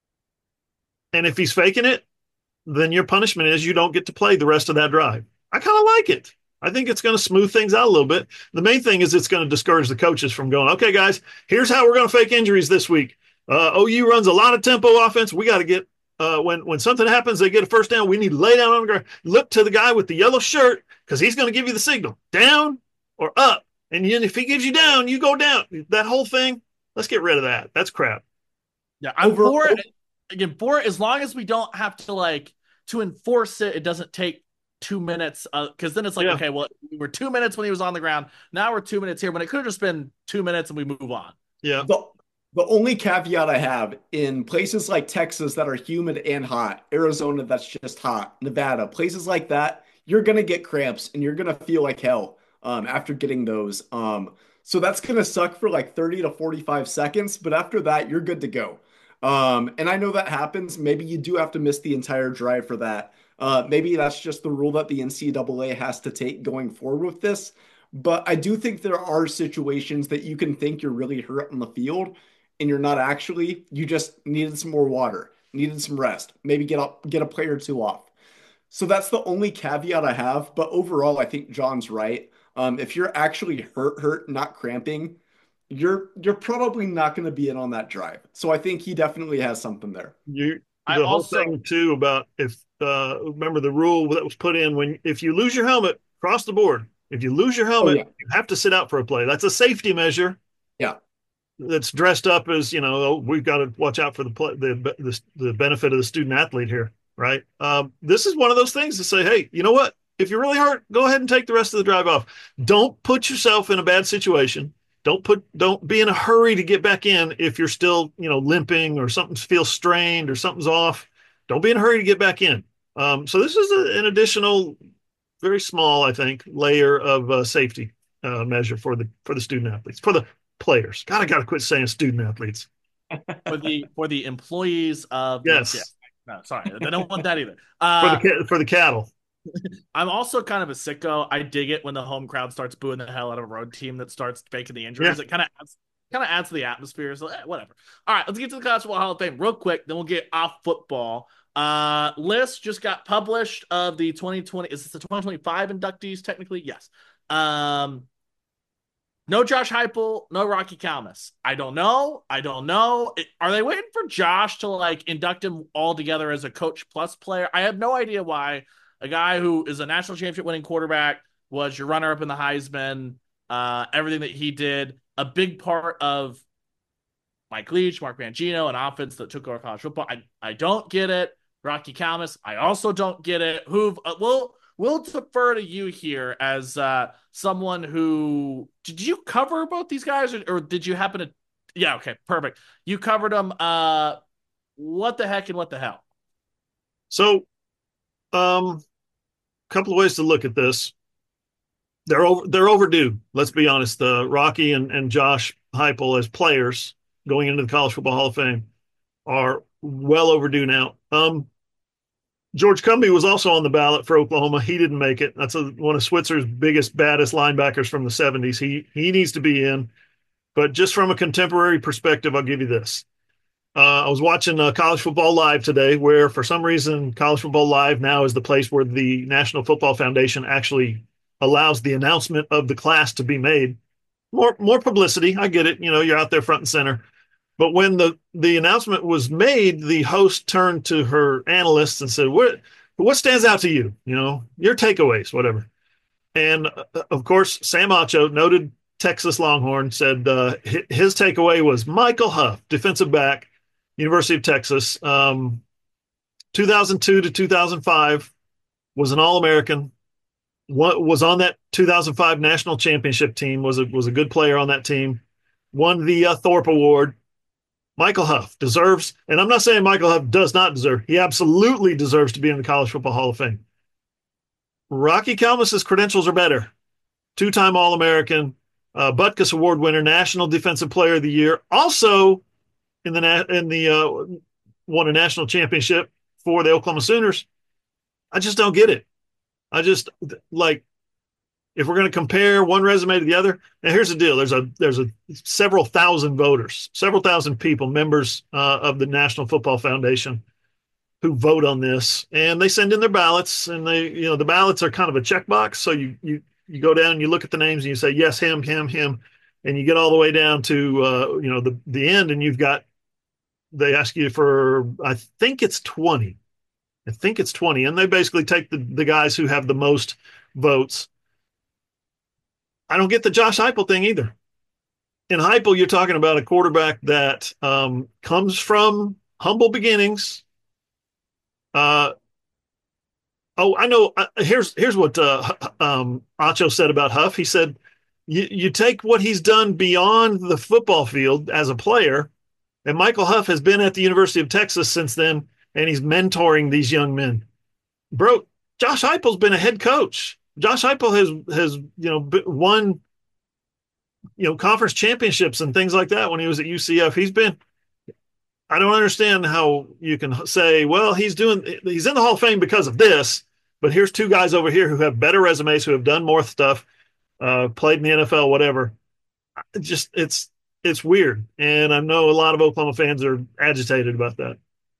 and if he's faking it, then your punishment is you don't get to play the rest of that drive. I kind of like it. I think it's going to smooth things out a little bit. The main thing is it's going to discourage the coaches from going, okay, guys, here's how we're going to fake injuries this week. Uh, O U runs a lot of tempo offense. We got to get, uh, when, when something happens, they get a first down. We need to lay down on the ground. Look to the guy with the yellow shirt because he's going to give you the signal down or up. And then if he gives you down, you go down. That whole thing, let's get rid of that. That's crap. Yeah, I'm Over, for it. Again, for it as long as we don't have to like to enforce it. It doesn't take two minutes because uh, then it's like, Yeah. okay, well, we were two minutes when he was on the ground. Now we're two minutes here when it could have just been two minutes and we move on. Yeah. the the only caveat I have in places like Texas that are humid and hot, Arizona that's just hot, Nevada, places like that, you're gonna get cramps and you're gonna feel like hell um, after getting those. Um, so that's gonna suck for like thirty to forty-five seconds, but after that, you're good to go. Um, and I know that happens. Maybe you do have to miss the entire drive for that. Uh, maybe that's just the rule that the N C double A has to take going forward with this. But I do think there are situations that you can think you're really hurt on the field and you're not actually. You just needed some more water, needed some rest, maybe get up, get a play or two off. So that's the only caveat I have. But overall, I think John's right. Um, if you're actually hurt, hurt, not cramping, you're you're probably not going to be in on that drive. So I think he definitely has something there. You I the whole also thing too about if uh remember the rule that was put in when if you lose your helmet across the board, if you lose your Oh helmet, yeah, you have to sit out for a play. That's a safety measure yeah. that's dressed up as, you know, oh, we've got to watch out for the play, the, the the benefit of the student athlete here, right? Um, this is one of those things to say, hey, you know what? If you're really hurt, go ahead and take the rest of the drive off. Don't put yourself in a bad situation. Don't put don't be in a hurry to get back in if you're still, you know, limping or something feels strained or something's off. Don't be in a hurry to get back in. Um, so this is a, an additional, very small, I think, layer of uh, safety uh, measure for the for the student athletes, for the players. God, I got to quit saying student athletes. for the for the employees of the N C double A. Yes, No, sorry, I don't want that either. for the Uh, ca- for the cattle. I'm also kind of a sicko. I dig it when the home crowd starts booing the hell out of a road team that starts faking the Yeah, injuries. It kind of adds kind of adds to the atmosphere. So eh, whatever. All right, let's get to the College Football Hall of Fame real quick. Then we'll get off football. Uh, list just got published of the twenty twenty. Is this the twenty twenty-five inductees? Technically, yes. Um, no Josh Heupel, no Rocky Kalmus. I don't know. I don't know. It- are they waiting for Josh to like induct him all together as a coach plus player? I have no idea why a guy who is a national championship winning quarterback was your runner up in the Heisman, uh, everything that he did, a big part of Mike Leach, Mark Mangino, an offense that took over college football. I, I don't get it. Rocky Kalmus, I also don't get it. Who uh, will we'll defer to you here as uh, someone who did you cover both these guys or, or did you happen to? Yeah, okay, perfect. You covered them. Uh, what the heck and what the hell? so um, a couple of ways to look at this. they're over they're overdue. Let's be honest. Uh, Rocky and, and Josh Heupel as players going into the College Football Hall of Fame are well overdue now. Um, George Cumby was also on the ballot for Oklahoma. He didn't make it. That's a, one of Switzer's biggest, baddest linebackers from the seventies. He he needs to be in. But just from a contemporary perspective, I'll give you this. Uh, I was watching uh, College Football Live today, where for some reason College Football Live now is the place where the National Football Foundation actually allows the announcement of the class to be made. More more publicity. I get it. You know, you're out there front and center. But when the, the announcement was made, the host turned to her analysts and said, "What what stands out to you? You know, your takeaways, whatever." And uh, of course, Sam Acho, noted Texas Longhorn, said uh, his takeaway was Michael Huff, defensive back, University of Texas, um, two thousand two to two thousand five, was an All-American, was on that two thousand five national championship team, was a, was a good player on that team, won the uh, Thorpe Award. Michael Huff deserves, and I'm not saying Michael Huff does not deserve, he absolutely deserves to be in the College Football Hall of Fame. Rocky Calmus's credentials are better. Two-time All-American, uh, Butkus Award winner, National Defensive Player of the Year, also in the in the uh, won a national championship for the Oklahoma Sooners. I just don't get it. I just like if we're going to compare one resume to the other. Now here's the deal: there's a there's a several thousand voters, several thousand people, members uh, of the National Football Foundation, who vote on this, and they send in their ballots, and they you know the ballots are kind of a checkbox. So you you you go down and you look at the names and you say yes, him, him, him, and you get all the way down to uh, you know the the end, and you've got they ask you for I think it's twenty. I think it's twenty, and they basically take the the guys who have the most votes. I don't get the Josh Heupel thing either. In Heupel, you're talking about a quarterback that um, comes from humble beginnings. Uh, oh, I know. Uh, here's here's what uh, um, Acho said about Huff. He said, you, you take what he's done beyond the football field as a player, and Michael Huff has been at the University of Texas since then, and he's mentoring these young men. Bro, Josh Heupel's been a head coach. Josh Heupel has has you know won you know conference championships and things like that when he was at U C F. He's been. I don't understand how you can say, well, he's doing he's in the Hall of Fame because of this, but here's two guys over here who have better resumes, who have done more stuff, uh, played in the N F L, whatever. It just it's it's weird, and I know a lot of Oklahoma fans are agitated about that.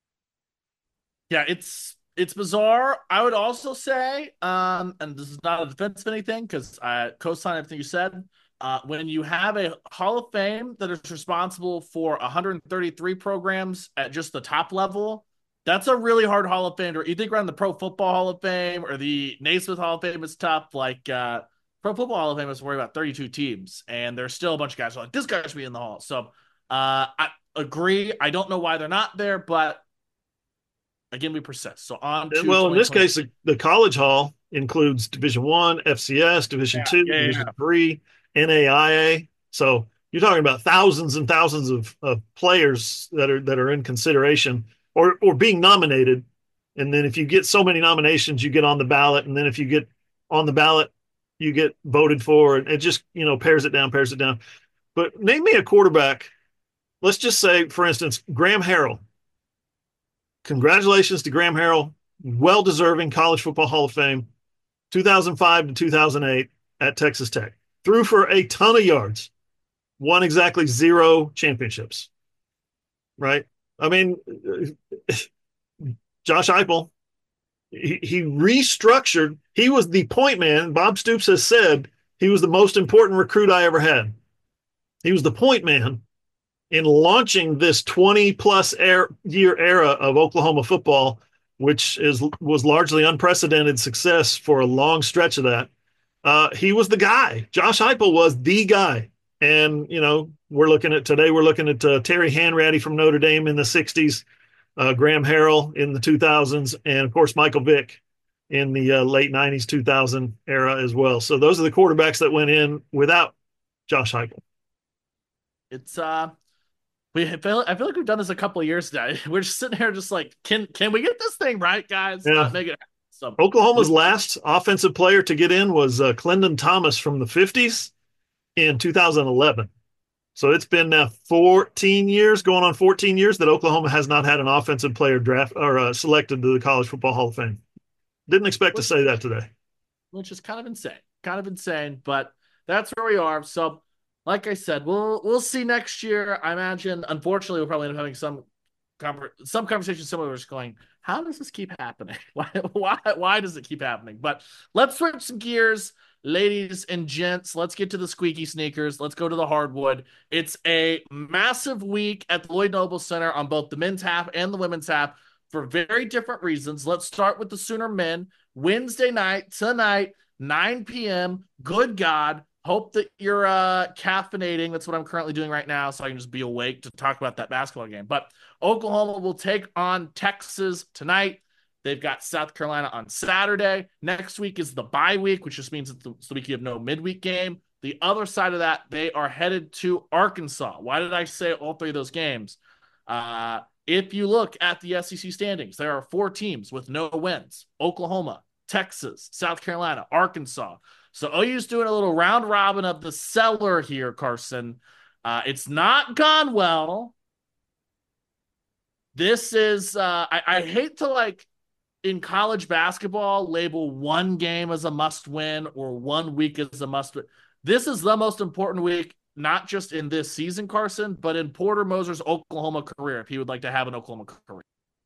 Yeah, it's. It's bizarre. I would also say, um, and this is not a defense of anything because I co-sign everything you said. Uh, when you have a Hall of Fame that is responsible for one hundred thirty-three programs at just the top level, that's a really hard Hall of Fame. Or you think around the Pro Football Hall of Fame or the Naismith Hall of Fame is tough. Like uh, Pro Football Hall of Fame is worried about thirty-two teams, and there's still a bunch of guys who are like, this guy should be in the Hall. So uh, I agree. I don't know why they're not there, but again, we persist. So on to well, in this case, the, the College Hall includes Division One, F C S, Division Two, yeah, yeah, Division yeah. Three, N A I A. So you're talking about thousands and thousands of, of players that are that are in consideration or or being nominated. And then if you get so many nominations, you get on the ballot. And then if you get on the ballot, you get voted for. And it just you know pares it down, pares it down. But name me a quarterback. Let's just say, for instance, Graham Harrell. Congratulations to Graham Harrell, well-deserving College Football Hall of Fame, two thousand five to two thousand eight at Texas Tech. Threw for a ton of yards, won exactly zero championships, right? I mean, Josh Heupel, he, he restructured. He was the point man. Bob Stoops has said he was the most important recruit I ever had. He was the point man in launching this twenty plus year era of Oklahoma football, which is was largely unprecedented success for a long stretch of that. Uh, he was the guy. Josh Heupel was the guy. And, you know, we're looking at today, we're looking at uh, Terry Hanratty from Notre Dame in the sixties, uh, Graham Harrell in the two thousands, and of course, Michael Vick in the uh, late nineties, two thousand era as well. So those are the quarterbacks that went in without Josh Heupel. It's, uh, We feel, I feel like we've done this a couple of years now. We're just sitting here just like, can can we get this thing right, guys? Yeah. Uh, make it So Oklahoma's we, last offensive player to get in was uh, Clendon Thomas from the fifties in two thousand eleven. So it's been now fourteen years, going on fourteen years, that Oklahoma has not had an offensive player draft or uh, selected to the College Football Hall of Fame. Didn't expect to which, say that today. which is kind of insane, kind of insane, but that's where we are. So, like I said, we'll we'll see next year. I imagine. Unfortunately, we'll probably end up having some conver- some conversations similar. Just going, how does this keep happening? Why why why does it keep happening? But let's switch some gears. Ladies and gents, let's get to the squeaky sneakers. Let's go to the hardwood. It's a massive week at the Lloyd Noble Center on both the men's half and the women's half for very different reasons. Let's start with the Sooner men. Wednesday night, tonight, nine p.m. Good God. Hope that you're uh, caffeinating. That's what I'm currently doing right now, so I can just be awake to talk about that basketball game. But Oklahoma will take on Texas tonight. They've got South Carolina on Saturday. Next week is the bye week, which just means it's the week you have no midweek game. The other side of that, they are headed to Arkansas. Why did I say all three of those games? Uh, if you look at the S E C standings, there are four teams with no wins: Oklahoma, Texas, South Carolina, Arkansas. So O U's doing a little round robin of the cellar here, Carson. Uh, it's not gone well. This is, uh, I, I hate to like, in college basketball, label one game as a must win or one week as a must win. This is the most important week, not just in this season, Carson, but in Porter Moser's Oklahoma career, if he would like to have an Oklahoma career.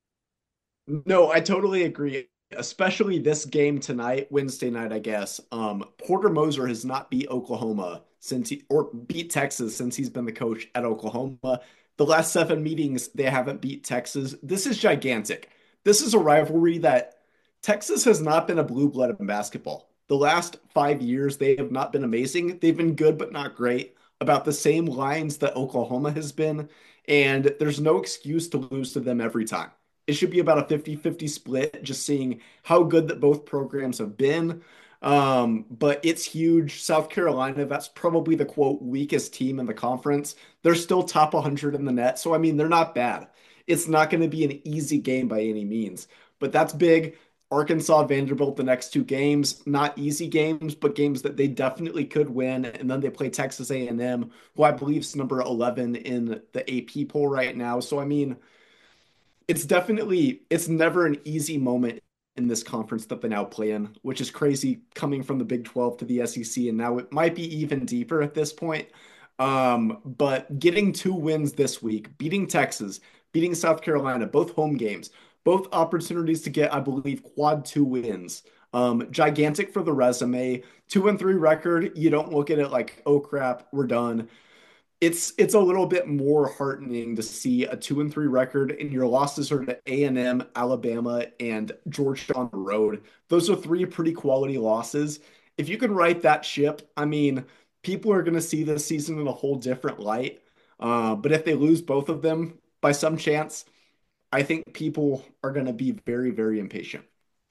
No, I totally agree. Especially this game tonight, Wednesday night, I guess. Um, Porter Moser has not beat Oklahoma since he or beat Texas since he's been the coach at Oklahoma. The last seven meetings, they haven't beat Texas. This is gigantic. This is a rivalry that Texas has not been a blue blood in basketball. The last five years, they have not been amazing. They've been good, but not great. About the same lines that Oklahoma has been. And there's no excuse to lose to them every time. It should be about a fifty-fifty split, just seeing how good that both programs have been. Um, but it's huge. South Carolina, that's probably the quote weakest team in the conference. They're still top one hundred in the net. So, I mean, they're not bad. It's not going to be an easy game by any means, but that's big. Arkansas, Vanderbilt, the next two games, not easy games, but games that they definitely could win. And then they play Texas A and M, who I believe is number eleven in the A P poll right now. So, I mean, it's definitely, it's never an easy moment in this conference that they now play in, which is crazy coming from the Big twelve to the S E C. And now it might be even deeper at this point. Um, but getting two wins this week, beating Texas, beating South Carolina, both home games, both opportunities to get, I believe, quad two wins. Um, gigantic for the resume. Two and three record. You don't look at it like, oh crap, we're done. It's it's a little bit more heartening to see a two and three record, and your losses are to A and M, Alabama, and Georgia on the road. Those are three pretty quality losses. If you can right that ship, I mean, people are going to see this season in a whole different light. Uh, but if they lose both of them by some chance, I think people are going to be very, very impatient.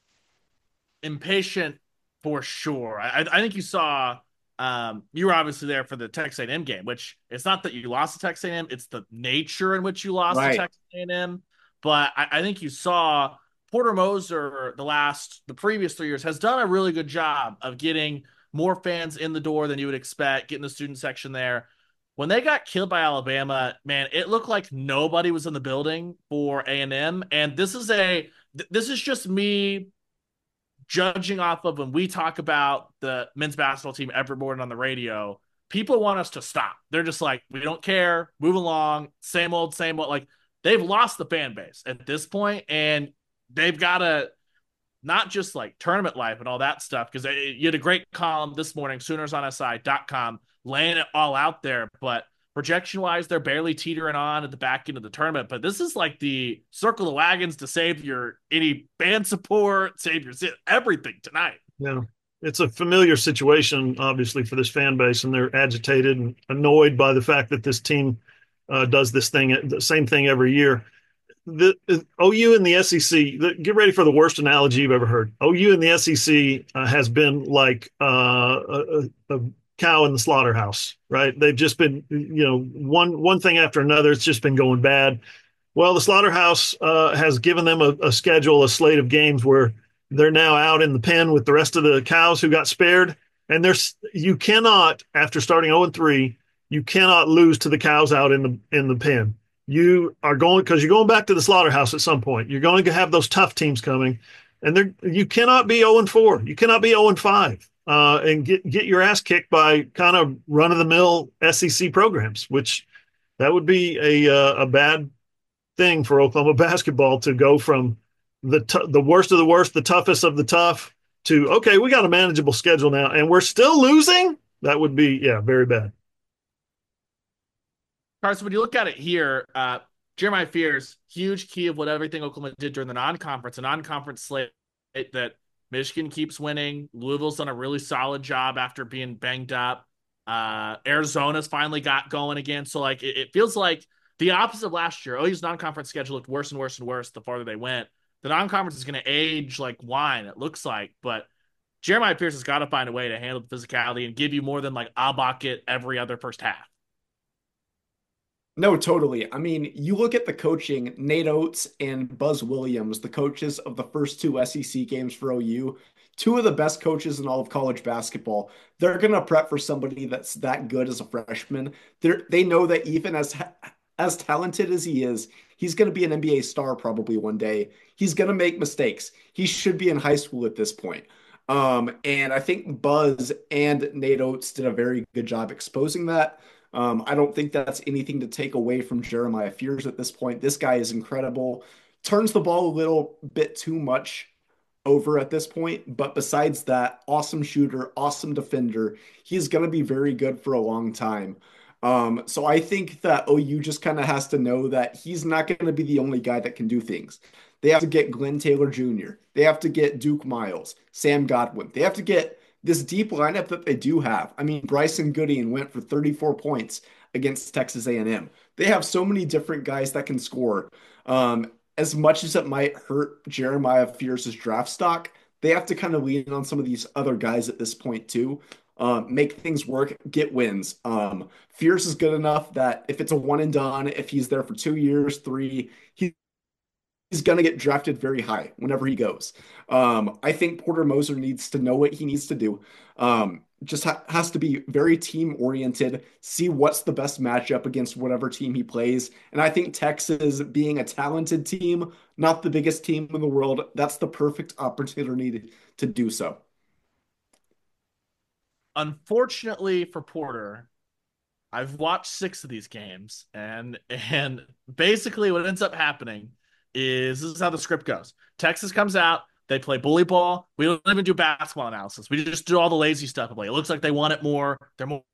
Impatient for sure. I, I think you saw, um, you were obviously there for the Texas A and M game, which it's not that you lost to Texas A and M, it's the nature in which you lost Right. to Texas A and M. But I, I think you saw Porter Moser the last, the previous three years has done a really good job of getting more fans in the door than you would expect, getting the student section there. When they got killed by Alabama, man, it looked like nobody was in the building for A and M. And this is a, this is just me judging off of when we talk about the men's basketball team every morning on the radio. People want us to stop. They're just like, we don't care, move along, same old, same old. Like, they've lost the fan base at this point, and they've got to not just like tournament life and all that stuff, because you had a great column this morning, Sooners On S I dot com, laying it all out there. But projection wise, they're barely teetering on at the back end of the tournament. But this is like the circle the wagons to save your any band support, save your everything tonight. Yeah, it's a familiar situation, obviously, for this fan base, and they're agitated and annoyed by the fact that this team uh, does this thing, the same thing every year. The, the O U and the S E C, the, get ready for the worst analogy you've ever heard. O U and the S E C uh, has been like uh, a, a cow in the slaughterhouse, right? They've just been, you know, one one thing after another. It's just been going bad. Well, the slaughterhouse uh, has given them a, a schedule, a slate of games where they're now out in the pen with the rest of the cows who got spared. And there's you cannot, after starting oh and three, you cannot lose to the cows out in the in the pen. You are going because you're going back to the slaughterhouse at some point. You're going to have those tough teams coming, and they're you cannot be oh and four. You cannot be oh and five uh, and get get your ass kicked by kind of run of the mill S E C programs, which that would be a uh, a bad thing for Oklahoma basketball to go from the t- the worst of the worst, the toughest of the tough, to okay, we got a manageable schedule now, and we're still losing. That would be yeah, very bad. Carson, when you look at it here, uh, Jeremiah Fears, huge key of what everything Oklahoma did during the non-conference, a non-conference slate that Michigan keeps winning. Louisville's done a really solid job after being banged up. Uh, Arizona's finally got going again. So like it, it feels like the opposite of last year. O U's non-conference schedule looked worse and worse and worse the farther they went. The non-conference is going to age like wine, it looks like, but Jeremiah Pierce has got to find a way to handle the physicality and give you more than like a bucket every other first half. No, totally. I mean, you look at the coaching, Nate Oates and Buzz Williams, the coaches of the first two S E C games for O U, two of the best coaches in all of college basketball. They're going to prep for somebody that's that good as a freshman. They're, they know that even as as talented as he is, he's going to be an N B A star probably one day. He's going to make mistakes. He should be in high school at this point. Um, and I think Buzz and Nate Oates did a very good job exposing that. Um, I don't think that's anything to take away from Jeremiah Fears at this point. This guy is incredible. Turns the ball a little bit too much over at this point, but besides that, awesome shooter, awesome defender. He's going to be very good for a long time. Um, so I think that O U just kind of has to know that he's not going to be the only guy that can do things. They have to get Glenn Taylor Junior They have to get Duke Miles, Sam Godwin. They have to get this deep lineup that they do have. I mean, Bryson Gooding went for thirty-four points against Texas A and M. They have so many different guys that can score. Um, as much as it might hurt Jeremiah Fears' draft stock, they have to kind of lean on some of these other guys at this point too. Um, make things work, get wins. Um, Fierce is good enough that if it's a one and done, if he's there for two years, three, he, he's going to get drafted very high whenever he goes. Um, I think Porter Moser needs to know what he needs to do. Um, just ha- has to be very team oriented, see what's the best matchup against whatever team he plays. And I think Texas, being a talented team, not the biggest team in the world, that's the perfect opportunity to, to do so. Unfortunately for Porter, I've watched six of these games, and and basically what ends up happening is this is how the script goes. Texas comes out, they play bully ball. We don't even do basketball analysis. We just do all the lazy stuff. It looks like they want it more. They're more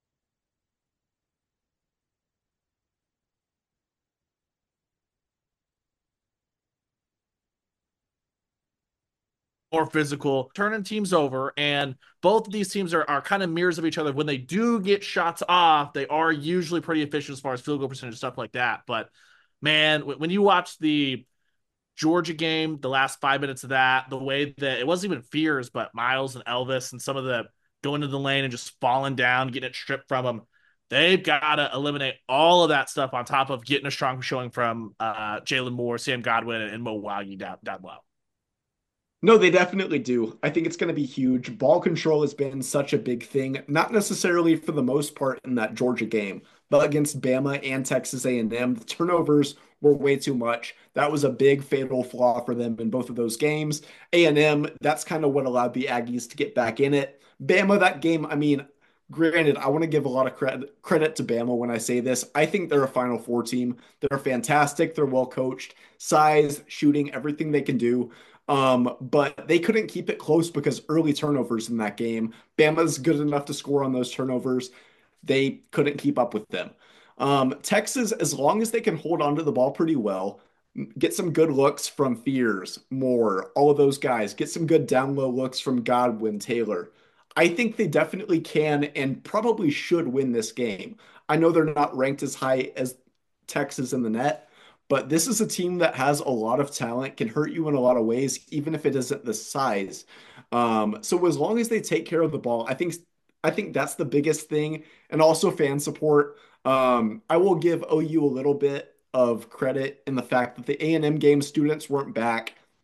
more physical, turning teams over. And both of these teams are, are kind of mirrors of each other. When they do get shots off, they are usually pretty efficient as far as field goal percentage, stuff like that. But man, when you watch the Georgia game, the last five minutes of that, the way that it wasn't even Fears, but Miles and Elvis and some of the going to the lane and just falling down, getting it stripped from them. They've got to eliminate all of that stuff on top of getting a strong showing from uh, Jalen Moore, Sam Godwin, and Mo Waggy down, down low. No, they definitely do. I think it's going to be huge. Ball control has been such a big thing, not necessarily for the most part in that Georgia game, but against Bama and Texas A and M, the turnovers were way too much. That was a big fatal flaw for them in both of those games. A and M, that's kind of what allowed the Aggies to get back in it. Bama, that game, I mean, granted, I want to give a lot of credit credit to Bama when I say this. I think they're a Final Four team. They're fantastic. They're well coached, size, shooting, everything they can do. Um, but they couldn't keep it close because early turnovers in that game. Bama's good enough to score on those turnovers. They couldn't keep up with them. Um, Texas, as long as they can hold onto the ball pretty well, get some good looks from Fears, Moore, all of those guys, get some good down low looks from Godwin, Taylor. I think they definitely can and probably should win this game. I know they're not ranked as high as Texas in the net, but this is a team that has a lot of talent, can hurt you in a lot of ways, even if it isn't the size. Um, so as long as they take care of the ball, I think I think that's the biggest thing. And also fan support. Um, I will give O U a little bit of credit in the fact that the A and M game students weren't back.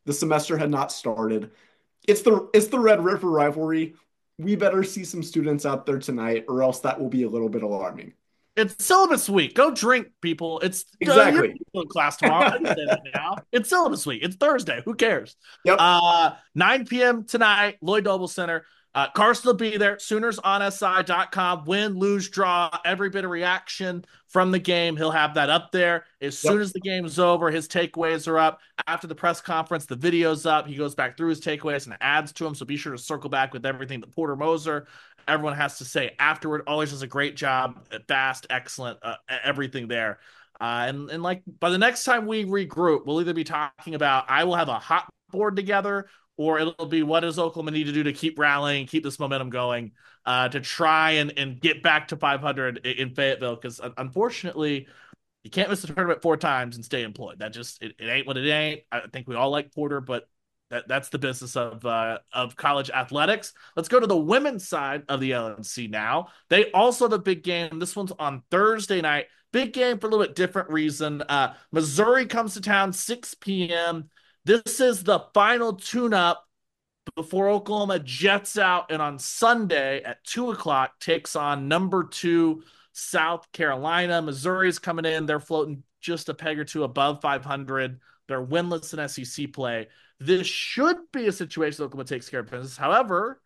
The semester had not started. It's the it's the Red River rivalry. We better see some students out there tonight, or else that will be a little bit alarming. It's syllabus week. Go drink, people. It's uh, you're Exactly. in class tomorrow. I can say that now. It's syllabus week. It's Thursday. Who cares? Yep. Uh, nine p.m. tonight, Lloyd Noble Center. Uh, Carson will be there. Sooners on S I dot com. Win, lose, draw. Every bit of reaction from the game. He'll have that up there. As soon Yep. as the game is over, his takeaways are up. After the press conference, the video's up. He goes back through his takeaways and adds to them. So be sure to circle back with everything that Porter Moser, everyone has to say afterward. Always does a great job. Fast, excellent, uh, everything there. Uh, and, and like by the next time we regroup, we'll either be talking about, I will have a hot board together, or it'll be what does Oklahoma need to do to keep rallying, keep this momentum going, uh, to try and, and get back to five hundred in Fayetteville. Because unfortunately, you can't miss the tournament four times and stay employed. That just, it, it ain't what it ain't. I think we all like Porter, but that, that's the business of uh, of college athletics. Let's go to the women's side of the L N C now. They also have a big game. This one's on Thursday night. Big game for a little bit different reason. Uh, Missouri comes to town, six p.m. This is the final tune-up before Oklahoma jets out, and on Sunday at two o'clock takes on number two South Carolina. Missouri's coming in. They're floating just a peg or two above five hundred. They're winless in S E C play. This should be a situation that Oklahoma takes care of business. However,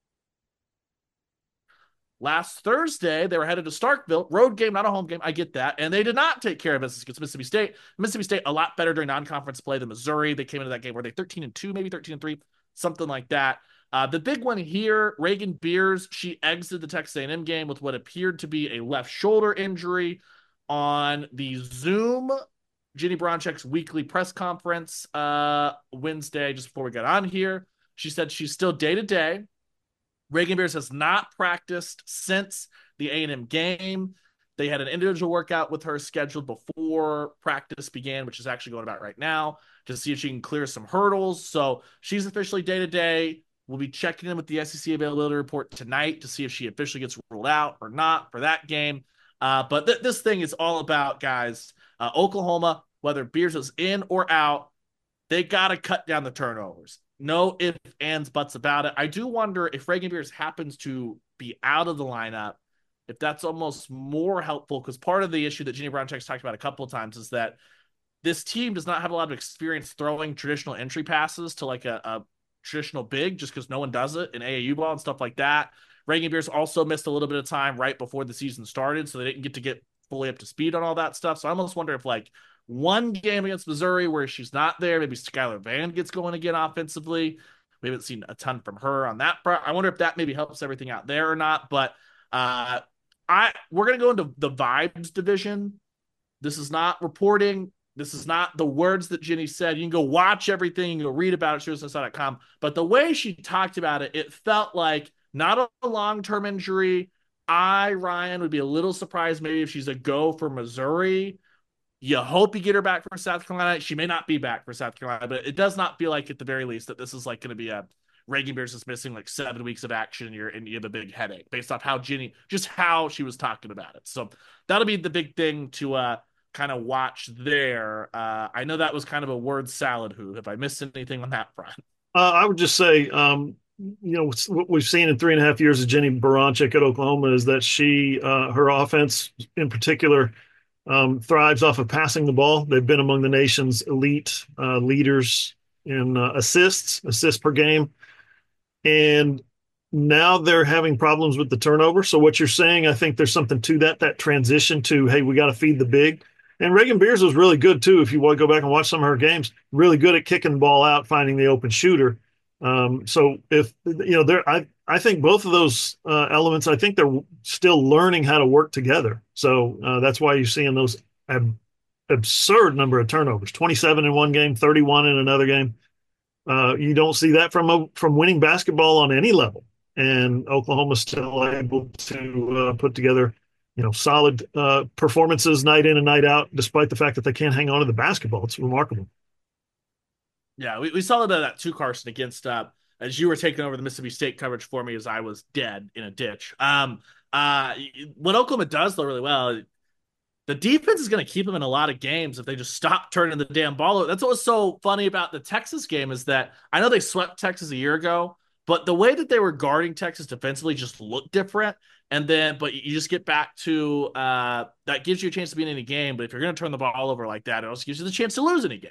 last Thursday, they were headed to Starkville. Road game, not a home game. I get that. And they did not take care of business against Mississippi State. Mississippi State, a lot better during non-conference play than Missouri. They came into that game where they thirteen and two, maybe thirteen and three, something like that. Uh, the big one here, Reagan Beers, she exited the Texas A and M game with what appeared to be a left shoulder injury. On the Zoom Jennie Baranczyk's weekly press conference uh, Wednesday, just before we got on here, she said she's still day-to-day. Reagan Beers has not practiced since the A and M game. They had an individual workout with her scheduled before practice began, which is actually going about right now, to see if she can clear some hurdles. So she's officially day-to-day. We'll be checking in with the S E C availability report tonight to see if she officially gets ruled out or not for that game. Uh, but th- this thing is all about, guys, uh, Oklahoma, whether Beers is in or out, they got to cut down the turnovers. No ifs, ands, buts about it. I do wonder if Reagan Beers happens to be out of the lineup, if that's almost more helpful, because part of the issue that Jennie Baranczyk's talked about a couple of times is that this team does not have a lot of experience throwing traditional entry passes to like a, a traditional big, just because no one does it in A A U ball and stuff like that. Reagan Beers also missed a little bit of time right before the season started, so they didn't get to get fully up to speed on all that stuff. So I almost wonder if like one game against Missouri where she's not there, maybe Skylar Vann gets going again offensively. We haven't seen a ton from her on that front. I wonder if that maybe helps everything out there or not. But uh, I we're gonna go into the vibes division. This is not reporting. This is not the words that Jennie said. You can go watch everything. You can go read about it, Sooners dot com. But the way she talked about it, it felt like not a long-term injury. I, Ryan, would be a little surprised maybe if she's a go for Missouri. You hope you get her back for South Carolina. She may not be back for South Carolina, but it does not feel like at the very least that this is like going to be a Reagan Beers is missing like seven weeks of action and you're and you have a big headache based off how Jennie, just how she was talking about it. So that'll be the big thing to uh, kind of watch there. Uh, I know that was kind of a word salad. Who have I missed anything on that front? Uh, I would just say, um, you know, what we've seen in three and a half years of Jennie Baranczyk at Oklahoma is that she, uh, her offense in particular, um, thrives off of passing the ball. They've been among the nation's elite uh, leaders in uh, assists, assists per game. And now they're having problems with the turnover. So what you're saying, I think there's something to that, that transition to, hey, we got to feed the big. And Reagan Beers was really good, too, if you want to go back and watch some of her games, really good at kicking the ball out, finding the open shooter. Um, so if, you know, there, I, I think both of those uh, elements, I think they're still learning how to work together. So uh, that's why you're seeing those ab- absurd number of turnovers, twenty-seven in one game, thirty-one in another game. Uh, you don't see that from a, from winning basketball on any level. And Oklahoma's still able to uh, put together, you know, solid uh, performances night in and night out, despite the fact that they can't hang on to the basketball. It's remarkable. Yeah, we, we saw a little bit of that too, Carson, against uh, as you were taking over the Mississippi State coverage for me as I was dead in a ditch. Um, uh, what Oklahoma does though really well, the defense is going to keep them in a lot of games if they just stop turning the damn ball over. That's what was so funny about the Texas game is that I know they swept Texas a year ago, but the way that they were guarding Texas defensively just looked different. And then, but you just get back to uh, that gives you a chance to be in any game. But if you're going to turn the ball over like that, it also gives you the chance to lose any game.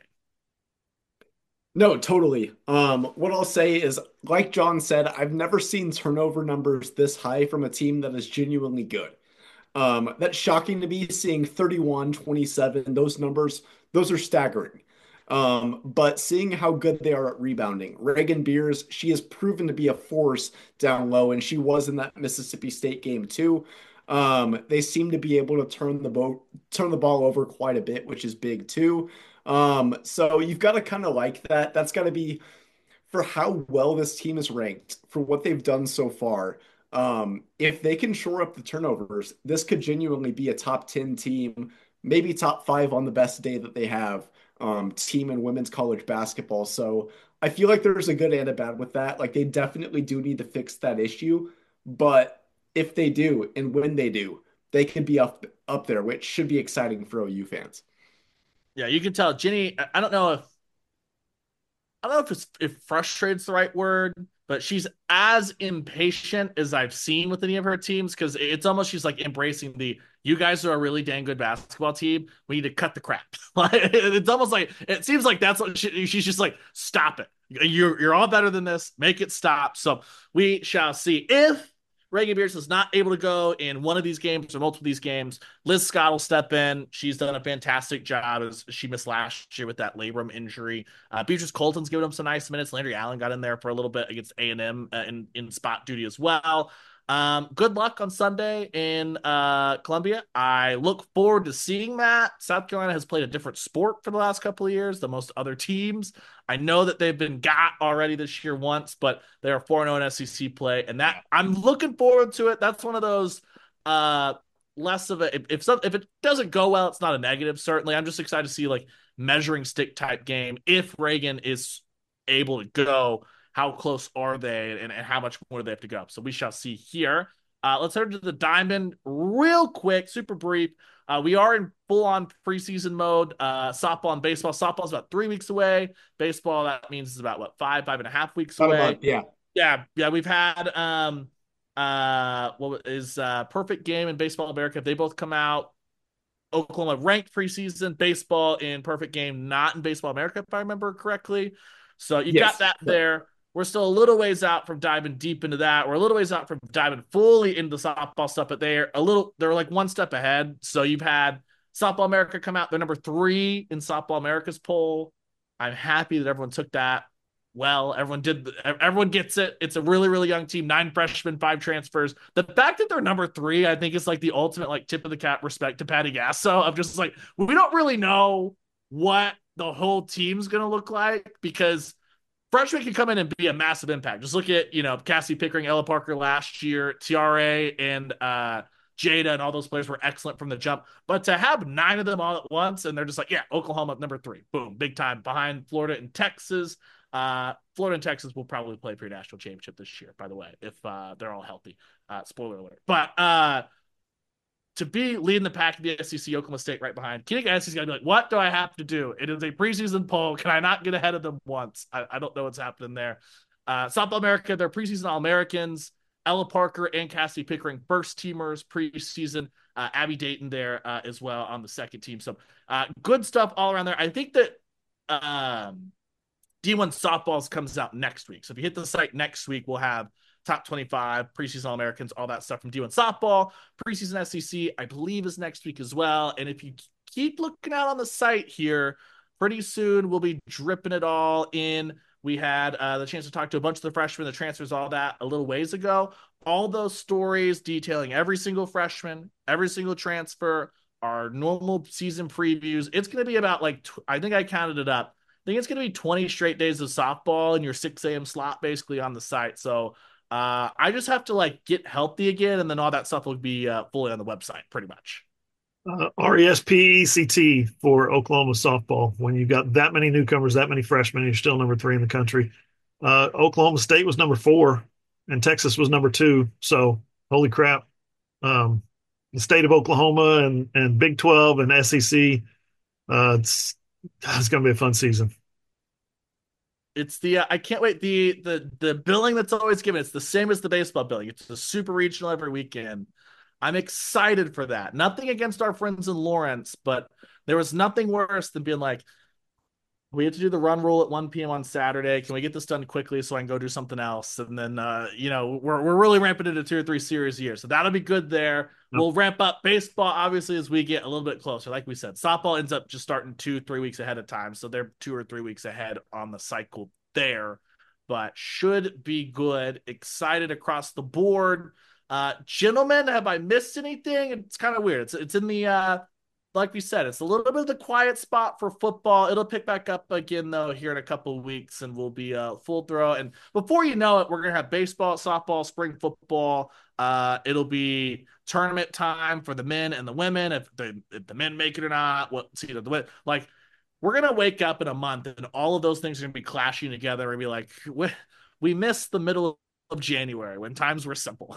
No, totally. Um, what I'll say is, like John said, I've never seen turnover numbers this high from a team that is genuinely good. Um, that's shocking to me seeing thirty-one, twenty-seven, those numbers, those are staggering. Um, but seeing how good they are at rebounding, Reagan Beers, she has proven to be a force down low, and she was in that Mississippi State game too. Um, they seem to be able to turn the boat, turn the ball over quite a bit, which is big too. Um, so you've got to kind of like that. That's got to be for how well this team is ranked, for what they've done so far. Um, if they can shore up the turnovers, this could genuinely be a top ten team, maybe top five on the best day that they have, um, team in women's college basketball. So I feel like there's a good and a bad with that. Like they definitely do need to fix that issue. But if they do, and when they do, they could be up up there, which should be exciting for O U fans. Yeah, you can tell Ginny. I don't know if I don't know if it's if frustrates the right word, but she's as impatient as I've seen with any of her teams because it's almost she's like embracing the you guys are a really dang good basketball team. We need to cut the crap. Like it's almost like it seems like that's what she, she's just like stop it. You're you're all better than this. Make it stop. So we shall see if Reagan Beers is not able to go in one of these games or multiple of these games. Liz Scott will step in. She's done a fantastic job as she missed last year with that labrum injury. Uh, Beatrice Colton's given them some nice minutes. Landry Allen got in there for a little bit against A and M uh, in, in spot duty as well. Um, good luck on Sunday in uh, Columbia. I look forward to seeing that. South Carolina has played a different sport for the last couple of years than most other teams. I know that they've been got already this year once, but they are four and oh in S E C play, and that I'm looking forward to it. That's one of those uh, less of a if if, some, if it doesn't go well, it's not a negative. Certainly, I'm just excited to see like measuring stick type game if Reagan is able to go. How close are they, and, and how much more do they have to go? So we shall see here. Uh, let's head to the Diamond real quick, super brief. Uh, we are in full-on preseason mode. Uh, softball and baseball. Softball is about three weeks away. Baseball, that means it's about, what, five, five and a half weeks About a away. month, yeah. Yeah, yeah. We've had um, uh, what is uh, Perfect Game and Baseball America. They both come out. Oklahoma ranked preseason. Baseball in Perfect Game, not in Baseball America, if I remember correctly. So you Yes. got that there. We're still a little ways out from diving deep into that. We're a little ways out from diving fully into the softball stuff, but they're a little, they're like one step ahead. So you've had Softball America come out. They're number three in Softball America's poll. I'm happy that everyone took that well. Everyone did, everyone gets it. It's a really, really young team, nine freshmen, five transfers. The fact that they're number three, I think is like the ultimate like tip of the cap respect to Patty Gasso. I'm just like, we don't really know what the whole team's going to look like because freshmen can come in and be a massive impact. Just look at, you know, Cassie Pickering, Ella Parker last year, T R A and uh, Jada and all those players were excellent from the jump. But to have nine of them all at once and they're just like, yeah, Oklahoma number three, boom, big time behind Florida and Texas. Uh, Florida and Texas will probably play for a national championship this year, by the way, if uh, they're all healthy. Uh, spoiler alert. But uh, to be leading the pack in the S E C, Oklahoma State right behind. Kenny Gassi's got to be like, what do I have to do? It is a preseason poll. Can I not get ahead of them once? I, I don't know what's happening there. Uh, Softball America, they're preseason All-Americans. Ella Parker and Cassie Pickering, first teamers preseason. Uh, Abby Dayton there uh, as well on the second team. So uh, good stuff all around there. I think that um, D one Softballs comes out next week. So if you hit the site next week, we'll have top twenty-five, preseason All-Americans, all that stuff from D one Softball. Preseason S E C, I believe, is next week as well. And if you keep looking out on the site here, pretty soon we'll be dripping it all in. We had uh, the chance to talk to a bunch of the freshmen, the transfers, all that a little ways ago. All those stories detailing every single freshman, every single transfer, our normal season previews. It's going to be about like, tw- I think I counted it up. I think it's going to be twenty straight days of softball in your six a.m. slot basically on the site. So uh, I just have to like get healthy again, and then all that stuff will be uh, fully on the website pretty much. Uh, R E S P E C T for Oklahoma softball. When you've got that many newcomers, that many freshmen, you're still number three in the country. Uh, Oklahoma State was number four, and Texas was number two. So, holy crap. Um, the state of Oklahoma and, and Big twelve and S E C. Uh, it's it's going to be a fun season. It's the uh, I can't wait the the the billing that's always given. It's the same as the baseball billing. It's the super regional every weekend. I'm excited for that. Nothing against our friends in Lawrence, but there was nothing worse than being like, we have to do the run rule at one p.m. on Saturday. Can we get this done quickly so I can go do something else? And then, uh, you know, we're we're really ramping into two or three series a year. So that'll be good there. Yep. We'll ramp up baseball, obviously, as we get a little bit closer. Like we said, softball ends up just starting two, three weeks ahead of time. So they're two or three weeks ahead on the cycle there. But should be good. Excited across the board. Uh, gentlemen, have I missed anything? It's kind of weird. It's, it's in the... Uh, Like we said, it's a little bit of the quiet spot for football. It'll pick back up again, though, here in a couple of weeks, and we'll be uh, full throw. And before you know it, we're going to have baseball, softball, spring football. Uh, it'll be tournament time for the men and the women, if the, if the men make it or not. What, see, the, the like, we're going to wake up in a month, and all of those things are going to be clashing together and be like, we, we missed the middle of January when times were simple.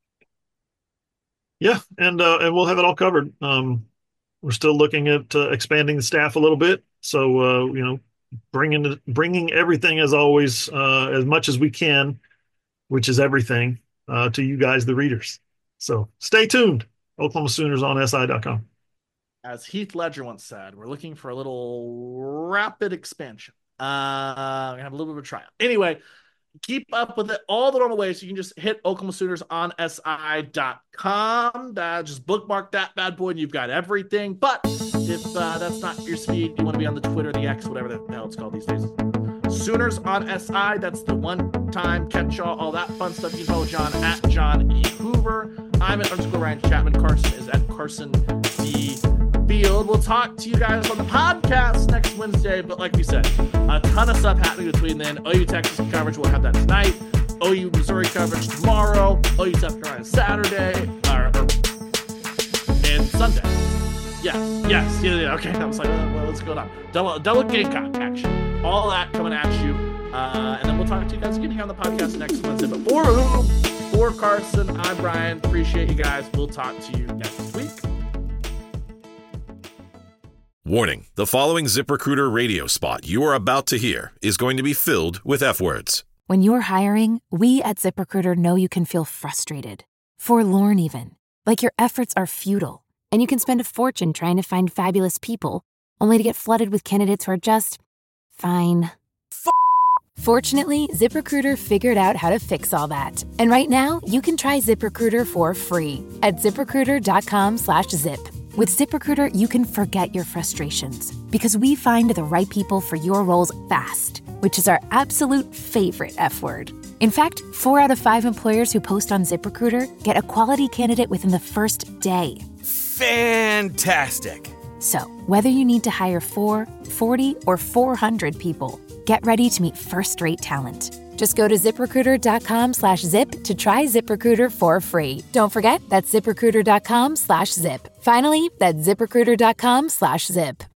Yeah, and uh, and we'll have it all covered. Um We're still looking at uh, expanding the staff a little bit. So, uh, you know, bringing bringing everything, as always, uh, as much as we can, which is everything, uh, to you guys, the readers. So stay tuned. Oklahoma Sooners on S I dot com. As Heath Ledger once said, we're looking for a little rapid expansion. Uh, we have a little bit of a trial. Anyway, keep up with it all the normal ways. You can just hit Oklahoma Sooners on S I dot com. Uh, just bookmark that bad boy and you've got everything. But if uh, that's not your speed, you want to be on the Twitter, the X, whatever the hell it's called these days. Sooners on S I. That's the one-time catch-all, all that fun stuff. You can follow John at John E. Hoover. I'm at underscore Ryan Chapman. Carson is at Carson D. Field. We'll talk to you guys on the podcast next Wednesday, but like we said, a ton of stuff happening between then. O U Texas coverage, we'll have that tonight. O U Missouri coverage tomorrow. O U South Carolina Saturday, or, or, and Sunday. Yes, yes, yeah, yeah. Okay, I was like, well, what's going on? Double, double Gamecock action. All that coming at you, uh, and then we'll talk to you guys again here on the podcast next Wednesday. But for who? For Carson, I'm Brian. Appreciate you guys. We'll talk to you next week. Warning, the following ZipRecruiter radio spot you are about to hear is going to be filled with F-words. When you're hiring, we at ZipRecruiter know you can feel frustrated, forlorn even, like your efforts are futile, and you can spend a fortune trying to find fabulous people, only to get flooded with candidates who are just fine. F- Fortunately, ZipRecruiter figured out how to fix all that. And right now, you can try ZipRecruiter for free at ZipRecruiter.com slash zip. With ZipRecruiter, you can forget your frustrations because we find the right people for your roles fast, which is our absolute favorite F word. In fact, four out of five employers who post on ZipRecruiter get a quality candidate within the first day. Fantastic. So, whether you need to hire four, forty, or four hundred people, get ready to meet first-rate talent. Just go to ZipRecruiter.com slash zip to try ZipRecruiter for free. Don't forget, that's ZipRecruiter.com slash zip. Finally, that's ZipRecruiter.com slash zip.